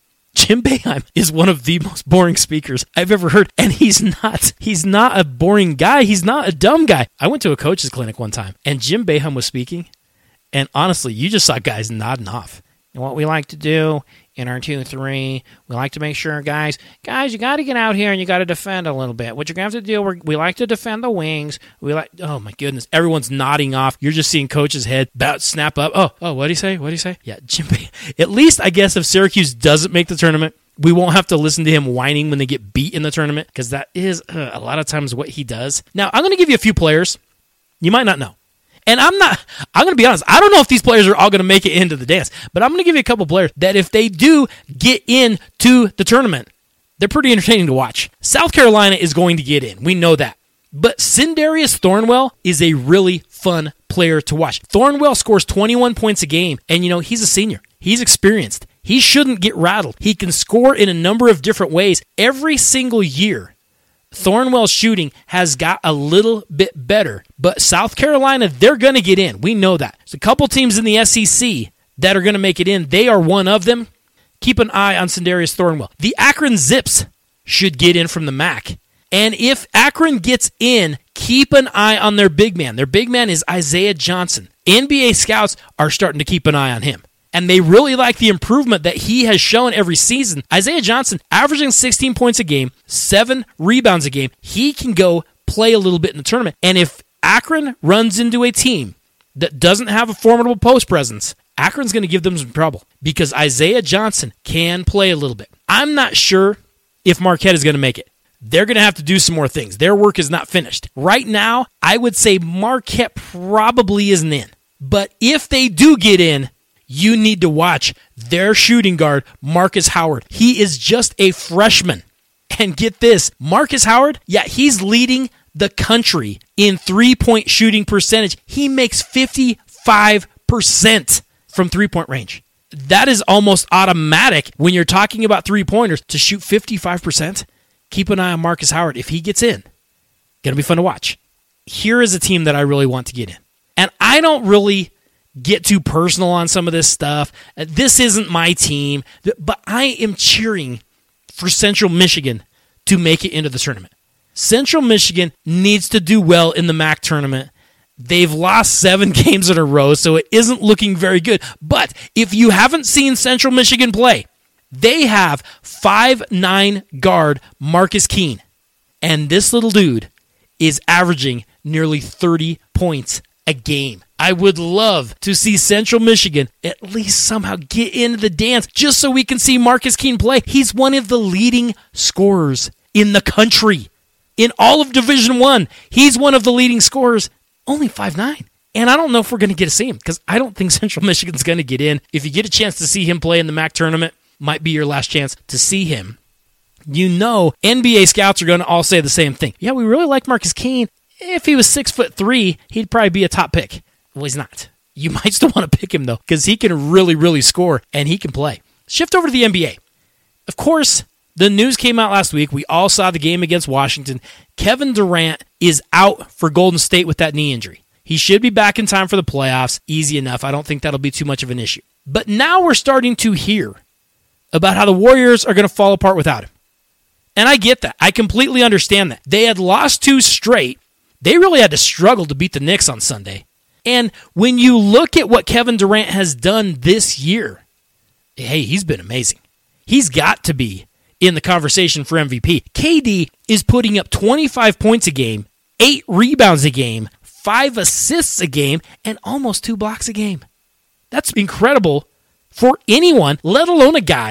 Jim Boeheim is one of the most boring speakers I've ever heard, and he's not. He's not a boring guy. He's not a dumb guy. I went to a coach's clinic one time, and Jim Boeheim was speaking, and honestly, you just saw guys nodding off. And what we like to do in our two three, we like to make sure, guys, guys, you got to get out here and you got to defend a little bit. What you're going to have to do, we're, we like to defend the wings. We like, oh my goodness, everyone's nodding off. You're just seeing coach's head about snap up. Oh, oh, what'd he say? What'd he say? Yeah, Jim Boeheim. At least, I guess, if Syracuse doesn't make the tournament, we won't have to listen to him whining when they get beat in the tournament, because that is uh, a lot of times what he does. Now, I'm going to give you a few players you might not know. And I'm not, I'm going to be honest, I don't know if these players are all going to make it into the dance, but I'm going to give you a couple players that if they do get into the tournament, they're pretty entertaining to watch. South Carolina is going to get in. We know that. But Sindarius Thornwell is a really fun player to watch. Thornwell scores twenty-one points a game, and you know, he's a senior. He's experienced. He shouldn't get rattled. He can score in a number of different ways. Every single year, Thornwell's shooting has got a little bit better, but South Carolina, they're going to get in. We know that. There's a couple teams in the S E C that are going to make it in. They are one of them. Keep an eye on Sindarius Thornwell. The Akron Zips should get in from the M A C. And if Akron gets in, keep an eye on their big man. Their big man is Isaiah Johnson. N B A scouts are starting to keep an eye on him. And they really like the improvement that he has shown every season. Isaiah Johnson, averaging sixteen points a game, seven rebounds a game. He can go play a little bit in the tournament. And if Akron runs into a team that doesn't have a formidable post presence, Akron's going to give them some trouble because Isaiah Johnson can play a little bit. I'm not sure if Marquette is going to make it. They're going to have to do some more things. Their work is not finished. Right now, I would say Marquette probably isn't in. But if they do get in, you need to watch their shooting guard, Marcus Howard. He is just a freshman. And get this, Marcus Howard, yeah, he's leading the country in three-point shooting percentage. He makes fifty-five percent from three-point range. That is almost automatic when you're talking about three-pointers to shoot fifty-five percent. Keep an eye on Marcus Howard. If he gets in, going to be fun to watch. Here is a team that I really want to get in. And I don't really get too personal on some of this stuff. This isn't my team, but I am cheering for Central Michigan to make it into the tournament. Central Michigan needs to do well in the M A C tournament. They've lost seven games in a row, so it isn't looking very good. But if you haven't seen Central Michigan play, they have five nine guard Marcus Keene. And this little dude is averaging nearly thirty points a game. I would love to see Central Michigan at least somehow get into the dance just so we can see Marcus Keene play. He's one of the leading scorers in the country. In all of Division One, he's one of the leading scorers, only five nine. And I don't know if we're going to get to see him because I don't think Central Michigan's going to get in. If you get a chance to see him play in the M A C tournament, might be your last chance to see him. You know N B A scouts are going to all say the same thing. Yeah, we really like Marcus Keene. If he was six foot three, he'd probably be a top pick. Well, he's not. You might still want to pick him, though, because he can really, really score, and he can play. Shift over to the N B A. Of course, the news came out last week. We all saw the game against Washington. Kevin Durant is out for Golden State with that knee injury. He should be back in time for the playoffs. Easy enough. I don't think that'll be too much of an issue. But now we're starting to hear about how the Warriors are going to fall apart without him. And I get that. I completely understand that. They had lost two straight. They really had to struggle to beat the Knicks on Sunday. And when you look at what Kevin Durant has done this year, hey, he's been amazing. He's got to be in the conversation for M V P. K D is putting up twenty-five points a game, eight rebounds a game, five assists a game, and almost two blocks a game. That's incredible for anyone, let alone a guy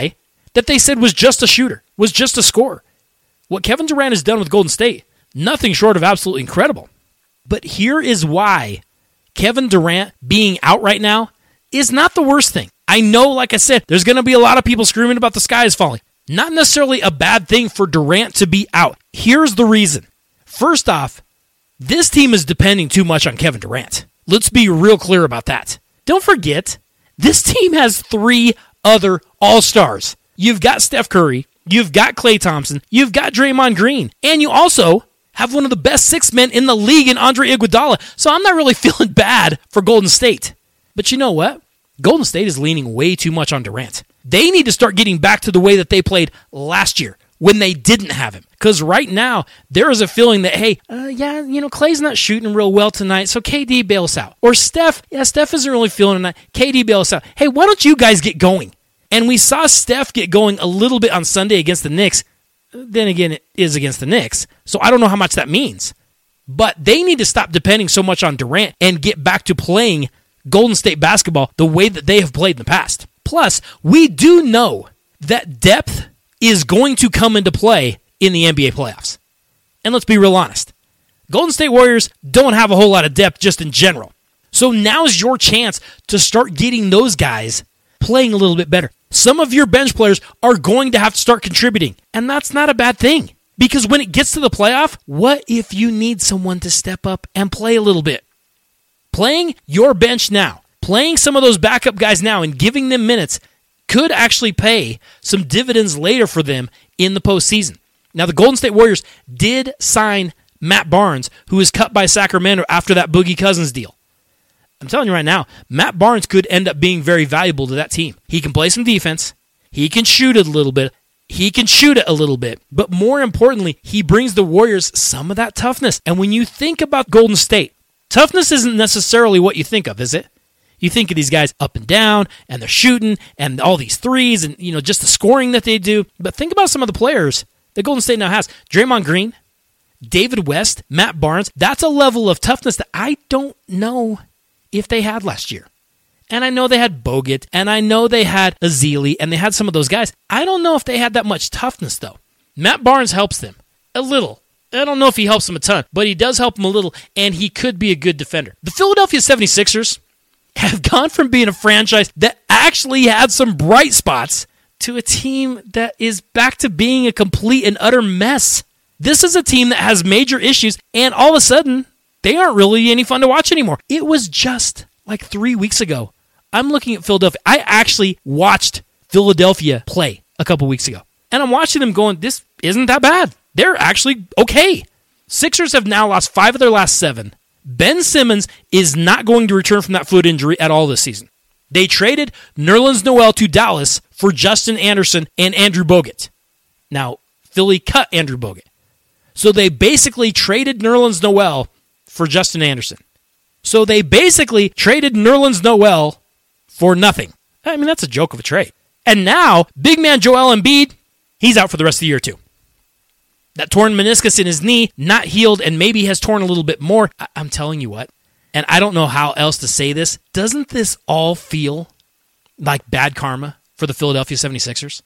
that they said was just a shooter, was just a scorer. What Kevin Durant has done with Golden State, nothing short of absolutely incredible. But here is why Kevin Durant being out right now is not the worst thing. I know, like I said, there's going to be a lot of people screaming about the sky is falling. Not necessarily a bad thing for Durant to be out. Here's the reason. First off, this team is depending too much on Kevin Durant. Let's be real clear about that. Don't forget, this team has three other All-Stars. You've got Steph Curry, you've got Klay Thompson, you've got Draymond Green, and you also have one of the best six men in the league in Andre Iguodala. So I'm not really feeling bad for Golden State. But you know what? Golden State is leaning way too much on Durant. They need to start getting back to the way that they played last year when they didn't have him. Because right now, there is a feeling that, hey, uh, yeah, you know, Klay's not shooting real well tonight, so K D bails out. Or Steph, yeah, Steph isn't really feeling tonight. K D bails out. Hey, why don't you guys get going? And we saw Steph get going a little bit on Sunday against the Knicks. Then again, it is against the Knicks, so I don't know how much that means. But they need to stop depending so much on Durant and get back to playing Golden State basketball the way that they have played in the past. Plus, we do know that depth is going to come into play in the N B A playoffs. And let's be real honest. Golden State Warriors don't have a whole lot of depth just in general. So now's your chance to start getting those guys playing a little bit better. Some of your bench players are going to have to start contributing, and that's not a bad thing. Because when it gets to the playoff, what if you need someone to step up and play a little bit? Playing your bench now, playing some of those backup guys now and giving them minutes could actually pay some dividends later for them in the postseason. Now, the Golden State Warriors did sign Matt Barnes, who was cut by Sacramento after that Boogie Cousins deal. I'm telling you right now, Matt Barnes could end up being very valuable to that team. He can play some defense. He can shoot it a little bit. He can shoot it a little bit. But more importantly, he brings the Warriors some of that toughness. And when you think about Golden State, toughness isn't necessarily what you think of, is it? You think of these guys up and down, and they're shooting, and all these threes, and you know just the scoring that they do. But think about some of the players that Golden State now has. Draymond Green, David West, Matt Barnes. That's a level of toughness that I don't know if they had last year. And I know they had Bogut, and I know they had Ezeli, and they had some of those guys. I don't know if they had that much toughness, though. Matt Barnes helps them a little. I don't know if he helps them a ton, but he does help them a little, and he could be a good defender. The Philadelphia seventy-sixers have gone from being a franchise that actually had some bright spots to a team that is back to being a complete and utter mess. This is a team that has major issues, and all of a sudden, they aren't really any fun to watch anymore. It was just like three weeks ago. I'm looking at Philadelphia. I actually watched Philadelphia play a couple weeks ago, and I'm watching them going, this isn't that bad. They're actually okay. Sixers have now lost five of their last seven. Ben Simmons is not going to return from that foot injury at all this season. They traded Nerlens Noel to Dallas for Justin Anderson and Andrew Bogut. Now, Philly cut Andrew Bogut. So they basically traded Nerlens Noel for Justin Anderson. So they basically traded Nerlens Noel for nothing. I mean, that's a joke of a trade. And now, big man Joel Embiid, he's out for the rest of the year too. That torn meniscus in his knee, not healed, and maybe has torn a little bit more. I- I'm telling you what, and I don't know how else to say this, doesn't this all feel like bad karma for the Philadelphia seventy-sixers?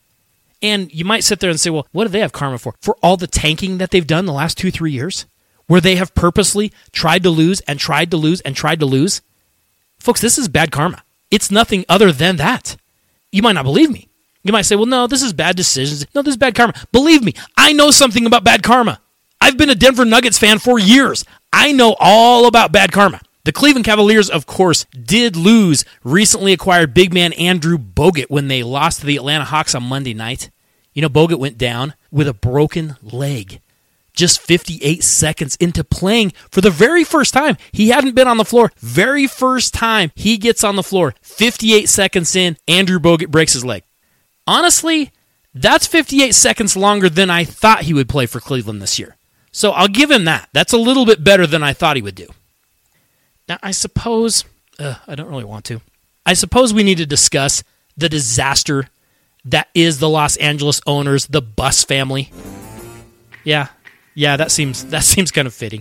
And you might sit there and say, well, what do they have karma for? For all the tanking that they've done the last two, three years? Where they have purposely tried to lose and tried to lose and tried to lose? Folks, this is bad karma. It's nothing other than that. You might not believe me. You might say, well, no, this is bad decisions. No, this is bad karma. Believe me, I know something about bad karma. I've been a Denver Nuggets fan for years. I know all about bad karma. The Cleveland Cavaliers, of course, did lose recently acquired big man Andrew Bogut when they lost to the Atlanta Hawks on Monday night. You know, Bogut went down with a broken leg just fifty-eight seconds into playing for the very first time. He hadn't been on the floor. Very first time he gets on the floor. fifty-eight seconds in, Andrew Bogut breaks his leg. Honestly, that's fifty-eight seconds longer than I thought he would play for Cleveland this year. So I'll give him that. That's a little bit better than I thought he would do. Now, I suppose, uh, I don't really want to. I suppose we need to discuss the disaster that is the Los Angeles owners, the Buss family. Yeah, yeah, that seems that seems kind of fitting.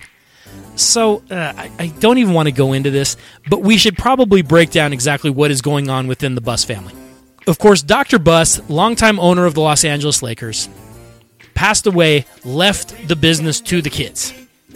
So uh, I, I don't even want to go into this, but we should probably break down exactly what is going on within the Buss family. Of course, Doctor Buss, longtime owner of the Los Angeles Lakers, passed away, left the business to the kids.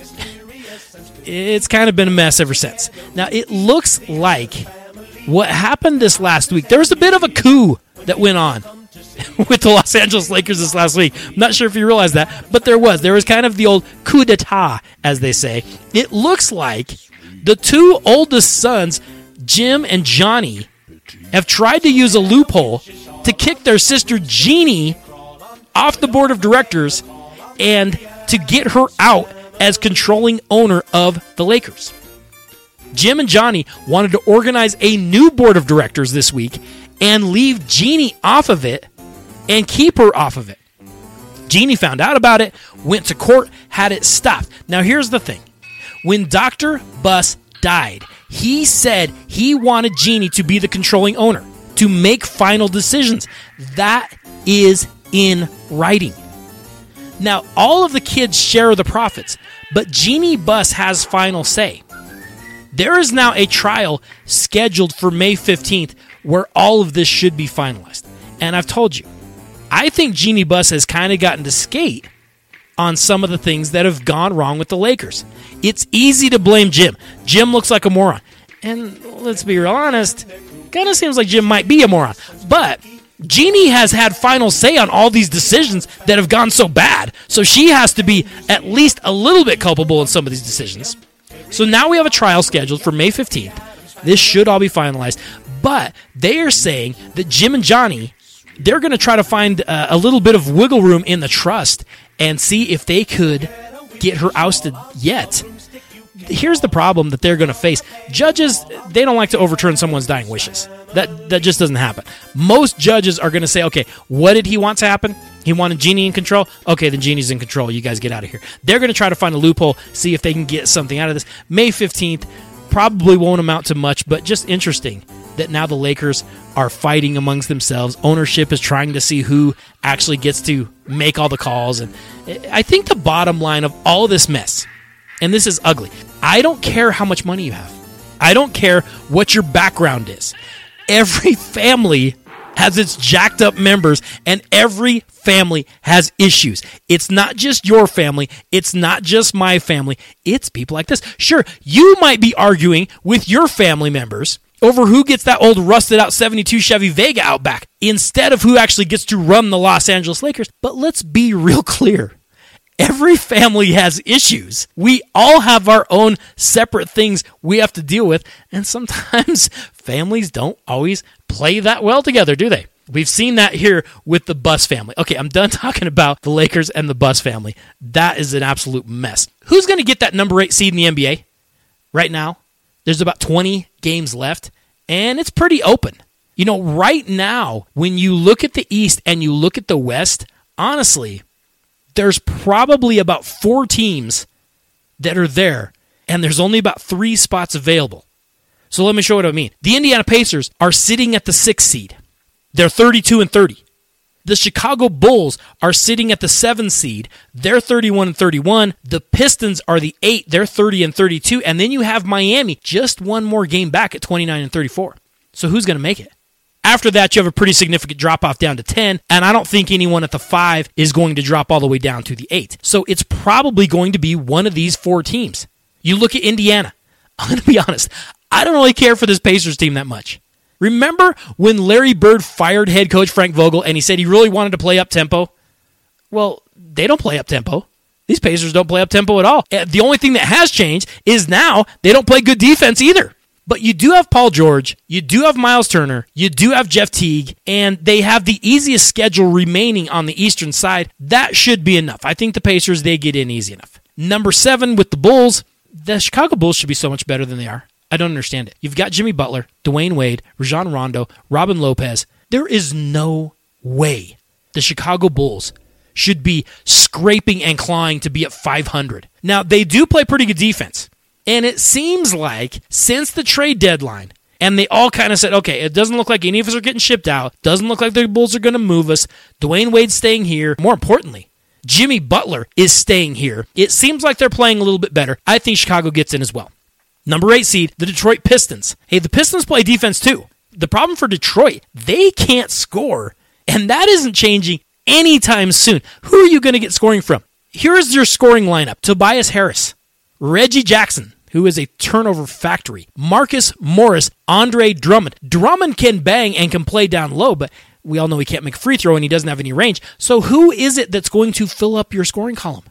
It's kind of been a mess ever since. Now, it looks like what happened this last week, there was a bit of a coup that went on with the Los Angeles Lakers this last week. I'm not sure if you realize that, but there was. There was kind of the old coup d'etat, as they say. It looks like the two oldest sons, Jim and Johnny, have tried to use a loophole to kick their sister Jeannie off the board of directors and to get her out as controlling owner of the Lakers. Jim and Johnny wanted to organize a new board of directors this week and leave Jeannie off of it and keep her off of it. Jeannie found out about it, went to court, had it stopped. Now here's the thing. When Doctor Buss died, he said he wanted Jeannie to be the controlling owner, to make final decisions. That is in writing. Now, all of the kids share the profits, but Jeannie Buss has final say. There is now a trial scheduled for May fifteenth where all of this should be finalized. And I've told you, I think Jeannie Buss has kind of gotten to skate on some of the things that have gone wrong with the Lakers. It's easy to blame Jim. Jim looks like a moron. And let's be real honest, kind of seems like Jim might be a moron. But Jeannie has had final say on all these decisions that have gone so bad, so she has to be at least a little bit culpable in some of these decisions. So now we have a trial scheduled for May fifteenth. This should all be finalized. But they are saying that Jim and Johnny, they're going to try to find uh, a little bit of wiggle room in the trust and see if they could get her ousted yet. Here's the problem that they're going to face. Judges, they don't like to overturn someone's dying wishes. That that just doesn't happen. Most judges are going to say, okay, what did he want to happen? He wanted Jeannie in control? Okay, then Jeannie's in control. You guys get out of here. They're going to try to find a loophole, see if they can get something out of this. May fifteenth probably won't amount to much, but just interesting that now the Lakers are fighting amongst themselves. Ownership is trying to see who actually gets to make all the calls. And I think the bottom line of all of this mess, and this is ugly, I don't care how much money you have. I don't care what your background is. Every family has its jacked up members, and every family has issues. It's not just your family. It's not just my family. It's people like this. Sure, you might be arguing with your family members over who gets that old rusted out seventy-two Chevy Vega out back instead of who actually gets to run the Los Angeles Lakers. But let's be real clear. Every family has issues. We all have our own separate things we have to deal with, and sometimes families don't always play that well together, do they? We've seen that here with the Buss family. Okay, I'm done talking about the Lakers and the Buss family. That is an absolute mess. Who's going to get that number eight seed in the N B A? Right now, there's about twenty games left, and it's pretty open. You know, right now, when you look at the East and you look at the West, honestly, there's probably about four teams that are there, and there's only about three spots available. So let me show you what I mean. The Indiana Pacers are sitting at the sixth seed. They're thirty-two and thirty. The Chicago Bulls are sitting at the seventh seed. They're thirty-one and thirty-one. The Pistons are the eight. They're thirty and thirty-two. And then you have Miami just one more game back at twenty-nine and thirty-four. So who's going to make it? After that, you have a pretty significant drop-off down to ten, and I don't think anyone at the five is going to drop all the way down to the eight. So it's probably going to be one of these four teams. You look at Indiana. I'm going to be honest. I don't really care for this Pacers team that much. Remember when Larry Bird fired head coach Frank Vogel and he said he really wanted to play up-tempo? Well, they don't play up-tempo. These Pacers don't play up-tempo at all. The only thing that has changed is now they don't play good defense either. But you do have Paul George, you do have Miles Turner, you do have Jeff Teague, and they have the easiest schedule remaining on the eastern side. That should be enough. I think the Pacers, they get in easy enough. Number seven with the Bulls, the Chicago Bulls should be so much better than they are. I don't understand it. You've got Jimmy Butler, Dwayne Wade, Rajon Rondo, Robin Lopez. There is no way the Chicago Bulls should be scraping and clawing to be at five hundred. Now, they do play pretty good defense. And it seems like since the trade deadline, and they all kind of said, okay, it doesn't look like any of us are getting shipped out. Doesn't look like the Bulls are going to move us. Dwayne Wade's staying here. More importantly, Jimmy Butler is staying here. It seems like they're playing a little bit better. I think Chicago gets in as well. Number eight seed, the Detroit Pistons. Hey, the Pistons play defense too. The problem for Detroit, they can't score, and that isn't changing anytime soon. Who are you going to get scoring from? Here's your scoring lineup. Tobias Harris, Reggie Jackson, who is a turnover factory, Marcus Morris, Andre Drummond. Drummond can bang and can play down low, but we all know he can't make a free throw and he doesn't have any range. So who is it that's going to fill up your scoring column?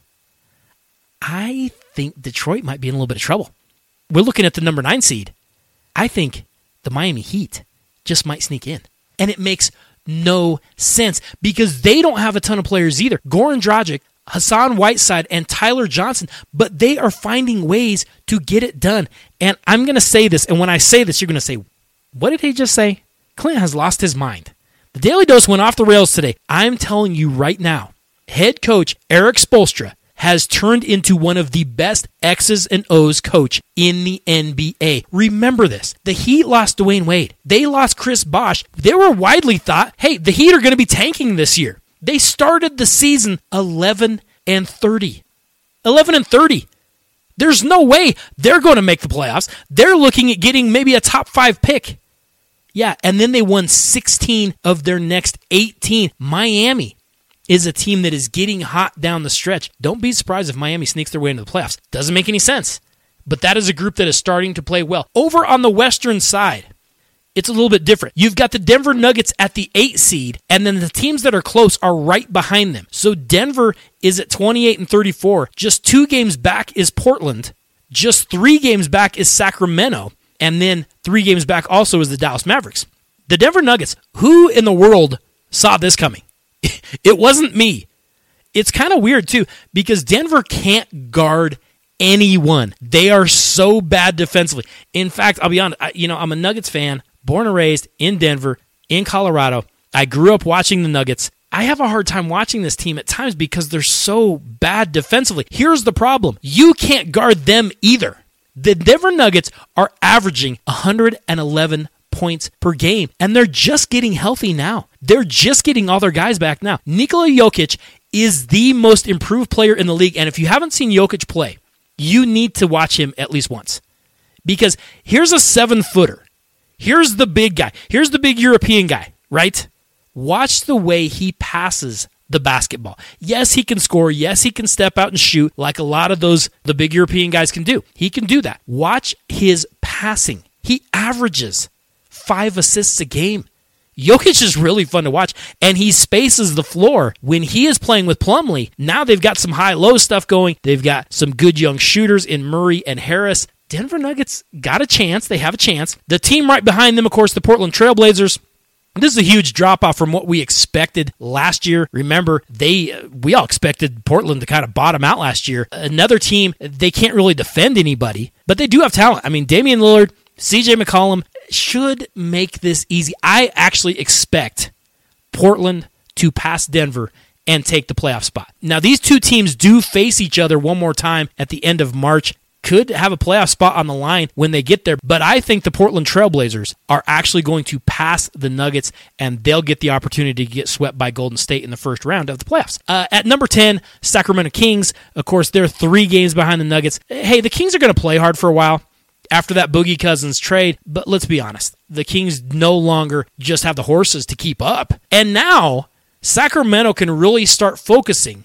I think Detroit might be in a little bit of trouble. We're looking at the number nine seed. I think the Miami Heat just might sneak in. And it makes no sense because they don't have a ton of players either. Goran Dragic, Hassan Whiteside, and Tyler Johnson, but they are finding ways to get it done. And I'm going to say this, and when I say this, you're going to say, what did he just say? Clint has lost his mind. The Daily Dose went off the rails today. I'm telling you right now, head coach Eric Spoelstra has turned into one of the best X's and O's coach in the N B A. Remember this. The Heat lost Dwayne Wade. They lost Chris Bosh. They were widely thought, hey, the Heat are going to be tanking this year. They started the season eleven and thirty. eleven and thirty. There's no way they're going to make the playoffs. They're looking at getting maybe a top five pick. Yeah, and then they won sixteen of their next eighteen. Miami is a team that is getting hot down the stretch. Don't be surprised if Miami sneaks their way into the playoffs. Doesn't make any sense. But that is a group that is starting to play well. Over on the western side, it's a little bit different. You've got the Denver Nuggets at the eight seed, and then the teams that are close are right behind them. So Denver is at twenty-eight and thirty-four. Just two games back is Portland. Just three games back is Sacramento. And then three games back also is the Dallas Mavericks. The Denver Nuggets, who in the world saw this coming? It wasn't me. It's kind of weird, too, because Denver can't guard anyone. They are so bad defensively. In fact, I'll be honest, I, you know, I'm a Nuggets fan, born and raised in Denver, in Colorado. I grew up watching the Nuggets. I have a hard time watching this team at times because they're so bad defensively. Here's the problem. You can't guard them either. The Denver Nuggets are averaging one hundred eleven points per game, and they're just getting healthy now. They're just getting all their guys back now. Nikola Jokic is the most improved player in the league, and if you haven't seen Jokic play, you need to watch him at least once. Because here's a seven-footer. Here's the big guy. Here's the big European guy, right? Watch the way he passes the basketball. Yes, he can score. Yes, he can step out and shoot like a lot of those the big European guys can do. He can do that. Watch his passing. He averages five assists a game. Jokic is really fun to watch, and he spaces the floor. When he is playing with Plumlee, now they've got some high-low stuff going. They've got some good young shooters in Murray and Harris. Denver Nuggets got a chance. They have a chance. The team right behind them, of course, the Portland Trailblazers. This is a huge drop-off from what we expected last year. Remember, they we all expected Portland to kind of bottom out last year. Another team, they can't really defend anybody, but they do have talent. I mean, Damian Lillard, C J McCollum should make this easy. I actually expect Portland to pass Denver and take the playoff spot. Now, these two teams do face each other one more time at the end of March. Could have a playoff spot on the line when they get there, but I think the Portland Trailblazers are actually going to pass the Nuggets, and they'll get the opportunity to get swept by Golden State in the first round of the playoffs. Uh, at number ten, Sacramento Kings. Of course, they're three games behind the Nuggets. Hey, the Kings are going to play hard for a while after that Boogie Cousins trade, but let's be honest. The Kings no longer just have the horses to keep up. And now, Sacramento can really start focusing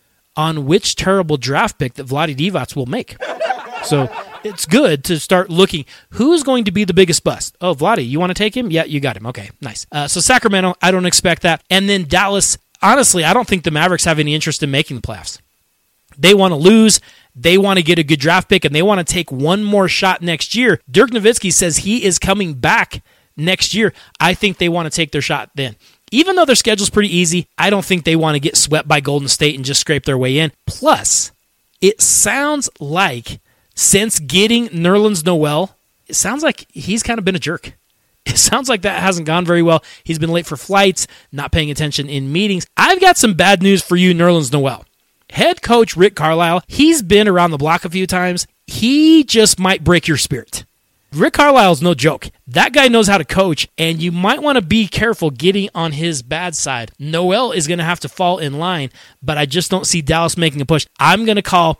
on which terrible draft pick that Vlade Divac will make. So it's good to start looking who's going to be the biggest bust. Oh, Vlade, you want to take him? Yeah, you got him. Okay, nice. Uh, so Sacramento, I don't expect that. And then Dallas, honestly, I don't think the Mavericks have any interest in making the playoffs. They want to lose. They want to get a good draft pick, and they want to take one more shot next year. Dirk Nowitzki says he is coming back next year. I think they want to take their shot then. Even though their schedule's pretty easy, I don't think they want to get swept by Golden State and just scrape their way in. Plus, it sounds like since getting Nerlens Noel, it sounds like he's kind of been a jerk. It sounds like that hasn't gone very well. He's been late for flights, not paying attention in meetings. I've got some bad news for you, Nerlens Noel. Head coach Rick Carlisle, he's been around the block a few times. He just might break your spirit. Rick Carlisle's no joke. That guy knows how to coach, and you might want to be careful getting on his bad side. Noel is going to have to fall in line, but I just don't see Dallas making a push. I'm going to call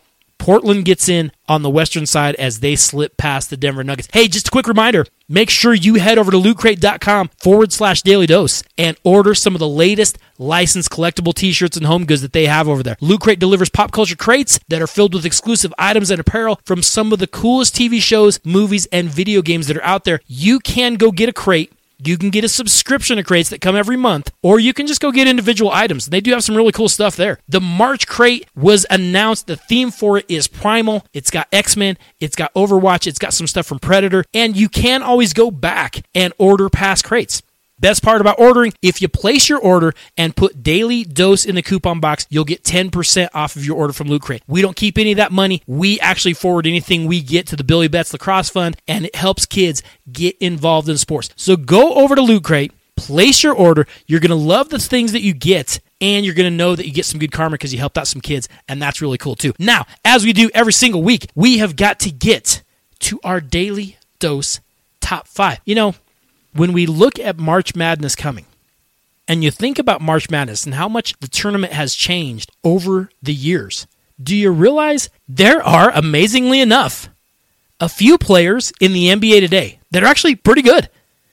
Portland gets in on the western side as they slip past the Denver Nuggets. Hey, just a quick reminder, make sure you head over to lootcrate.com forward slash daily dose and order some of the latest licensed collectible t-shirts and home goods that they have over there. Loot Crate delivers pop culture crates that are filled with exclusive items and apparel from some of the coolest T V shows, movies, and video games that are out there. You can go get a crate. You can get a subscription to crates that come every month, or you can just go get individual items. They do have some really cool stuff there. The March crate was announced. The theme for it is Primal. It's got X-Men. It's got Overwatch. It's got some stuff from Predator. And you can always go back and order past crates. Best part about ordering, if you place your order and put Daily Dose in the coupon box, you'll get ten percent off of your order from Loot Crate. We don't keep any of that money. We actually forward anything we get to the Billy Betts Lacrosse Fund, and it helps kids get involved in sports. So go over to Loot Crate, place your order. You're going to love the things that you get, and you're going to know that you get some good karma because you helped out some kids, and that's really cool too. Now, as we do every single week, we have got to get to our Daily Dose top five. You know, when we look at March Madness coming, and you think about March Madness and how much the tournament has changed over the years, do you realize there are, amazingly enough, a few players in the N B A today that are actually pretty good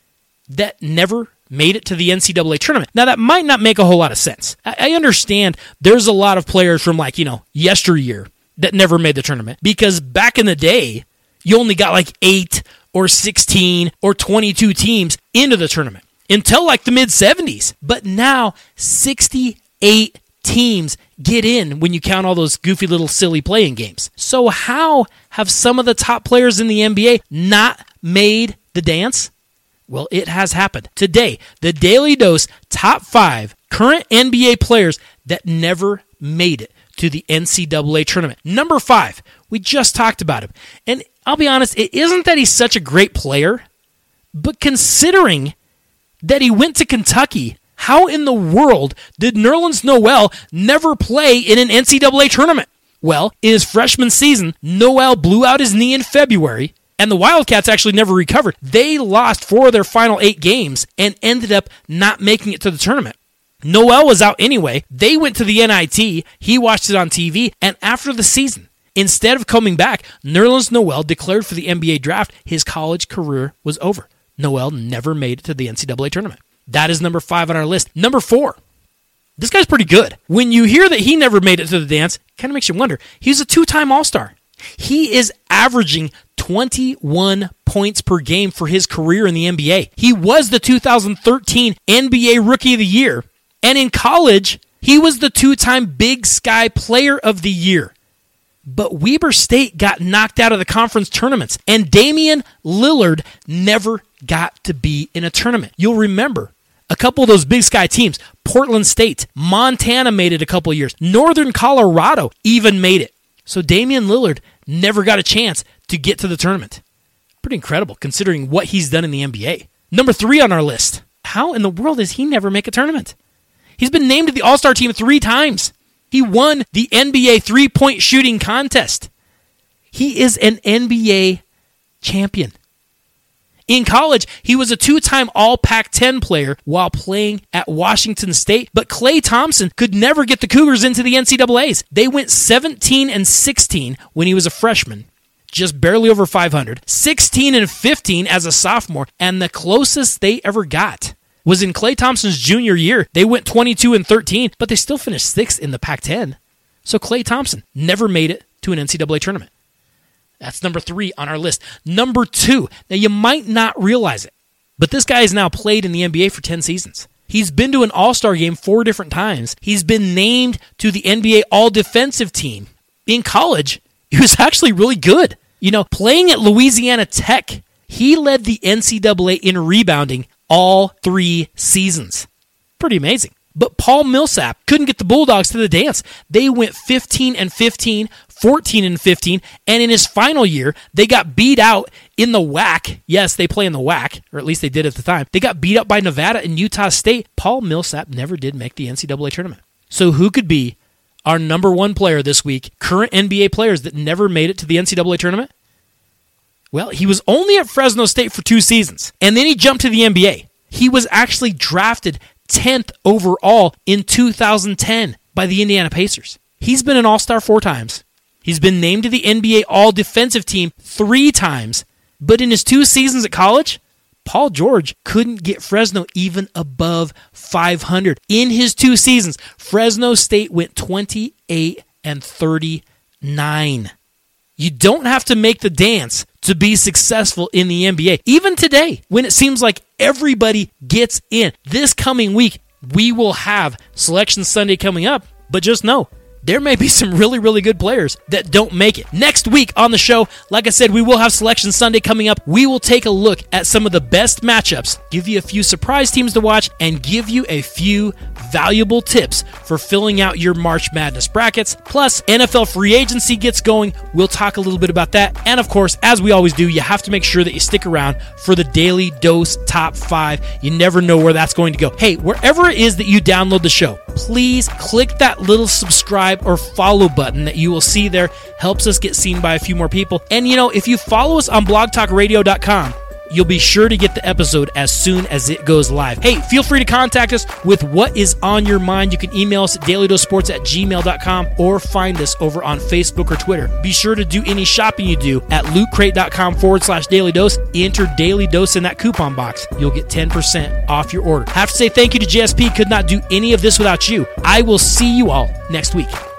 that never made it to the N C double A tournament? Now, that might not make a whole lot of sense. I understand there's a lot of players from, like, you know, yesteryear that never made the tournament, because back in the day, you only got like eight or sixteen or twenty-two teams into the tournament until like the mid-seventies. But now sixty-eight teams get in when you count all those goofy little silly playing games. So how have some of the top players in the N B A not made the dance? Well, it has happened. Today, the Daily Dose top five current N B A players that never made it to the N C double A tournament. Number five, we just talked about him. And I'll be honest, it isn't that he's such a great player, but considering that he went to Kentucky, how in the world did Nerlens Noel never play in an N C double A tournament? Well, in his freshman season, Noel blew out his knee in February, and the Wildcats actually never recovered. They lost four of their final eight games and ended up not making it to the tournament. Noel was out anyway. They went to the N I T. He watched it on T V, and after the season, instead of coming back, Nerlens Noel declared for the N B A draft. His college career was over. Noel never made it to the N C double A tournament. That is number five on our list. Number four. This guy's pretty good. When you hear that he never made it to the dance, it kind of makes you wonder. He's a two-time All-Star. He is averaging twenty-one points per game for his career in the N B A. He was the two thousand thirteen N B A Rookie of the Year. And in college, he was the two-time Big Sky Player of the Year. But Weber State got knocked out of the conference tournaments, and Damian Lillard never got to be in a tournament. You'll remember a couple of those Big Sky teams, Portland State, Montana made it a couple of years. Northern Colorado even made it. So Damian Lillard never got a chance to get to the tournament. Pretty incredible considering what he's done in the N B A. Number three on our list. How in the world does he never make a tournament? He's been named to the All-Star team three times. He won the N B A three-point shooting contest. He is an N B A champion. In college, he was a two-time All Pac ten player while playing at Washington State, but Klay Thompson could never get the Cougars into the N C double A's. They went seventeen and sixteen when he was a freshman, just barely over five hundred, sixteen and fifteen as a sophomore, and the closest they ever got was in Klay Thompson's junior year. They went twenty-two and thirteen, but they still finished sixth in the Pac ten. So Klay Thompson never made it to an N C double A tournament. That's number three on our list. Number two, now you might not realize it, but this guy has now played in the N B A for ten seasons. He's been to an All-Star game four different times. He's been named to the N B A All-Defensive Team. In college, he was actually really good. You know, playing at Louisiana Tech, he led the N C double A in rebounding all three seasons. Pretty amazing. But Paul Millsap couldn't get the Bulldogs to the dance. They went fifteen and fifteen, fourteen and fifteen, and in his final year, they got beat out in the W A C. Yes, they play in the W A C, or at least they did at the time. They got beat up by Nevada and Utah State. Paul Millsap never did make the N C double A tournament. So who could be our number one player this week, current N B A players that never made it to the N C double A tournament? Well, he was only at Fresno State for two seasons, and then he jumped to the N B A. He was actually drafted tenth overall in two thousand ten by the Indiana Pacers. He's been an All-Star four times. He's been named to the N B A All-Defensive Team three times, but in his two seasons at college, Paul George couldn't get Fresno even above five hundred. In his two seasons, Fresno State went twenty-eight and thirty-nine. You don't have to make the dance to be successful in the N B A. Even today, when it seems like everybody gets in, this coming week, we will have Selection Sunday coming up, but just know, there may be some really, really good players that don't make it. Next week on the show, like I said, we will have Selection Sunday coming up. We will take a look at some of the best matchups, give you a few surprise teams to watch, and give you a few valuable tips for filling out your March Madness brackets. Plus, N F L free agency gets going. We'll talk a little bit about that. And of course, as we always do, you have to make sure that you stick around for the Daily Dose Top five. You never know where that's going to go. Hey, wherever it is that you download the show, please click that little subscribe or follow button that you will see there. Helps us get seen by a few more people. And you know, if you follow us on blog talk radio dot com, you'll be sure to get the episode as soon as it goes live. Hey, feel free to contact us with what is on your mind. You can email us at daily dose sports at gmail dot com or find us over on Facebook or Twitter. Be sure to do any shopping you do at loot crate dot com forward slash daily dose. Enter Daily Dose in that coupon box. You'll get ten percent off your order. Have to say thank you to J S P. Could not do any of this without you. I will see you all next week.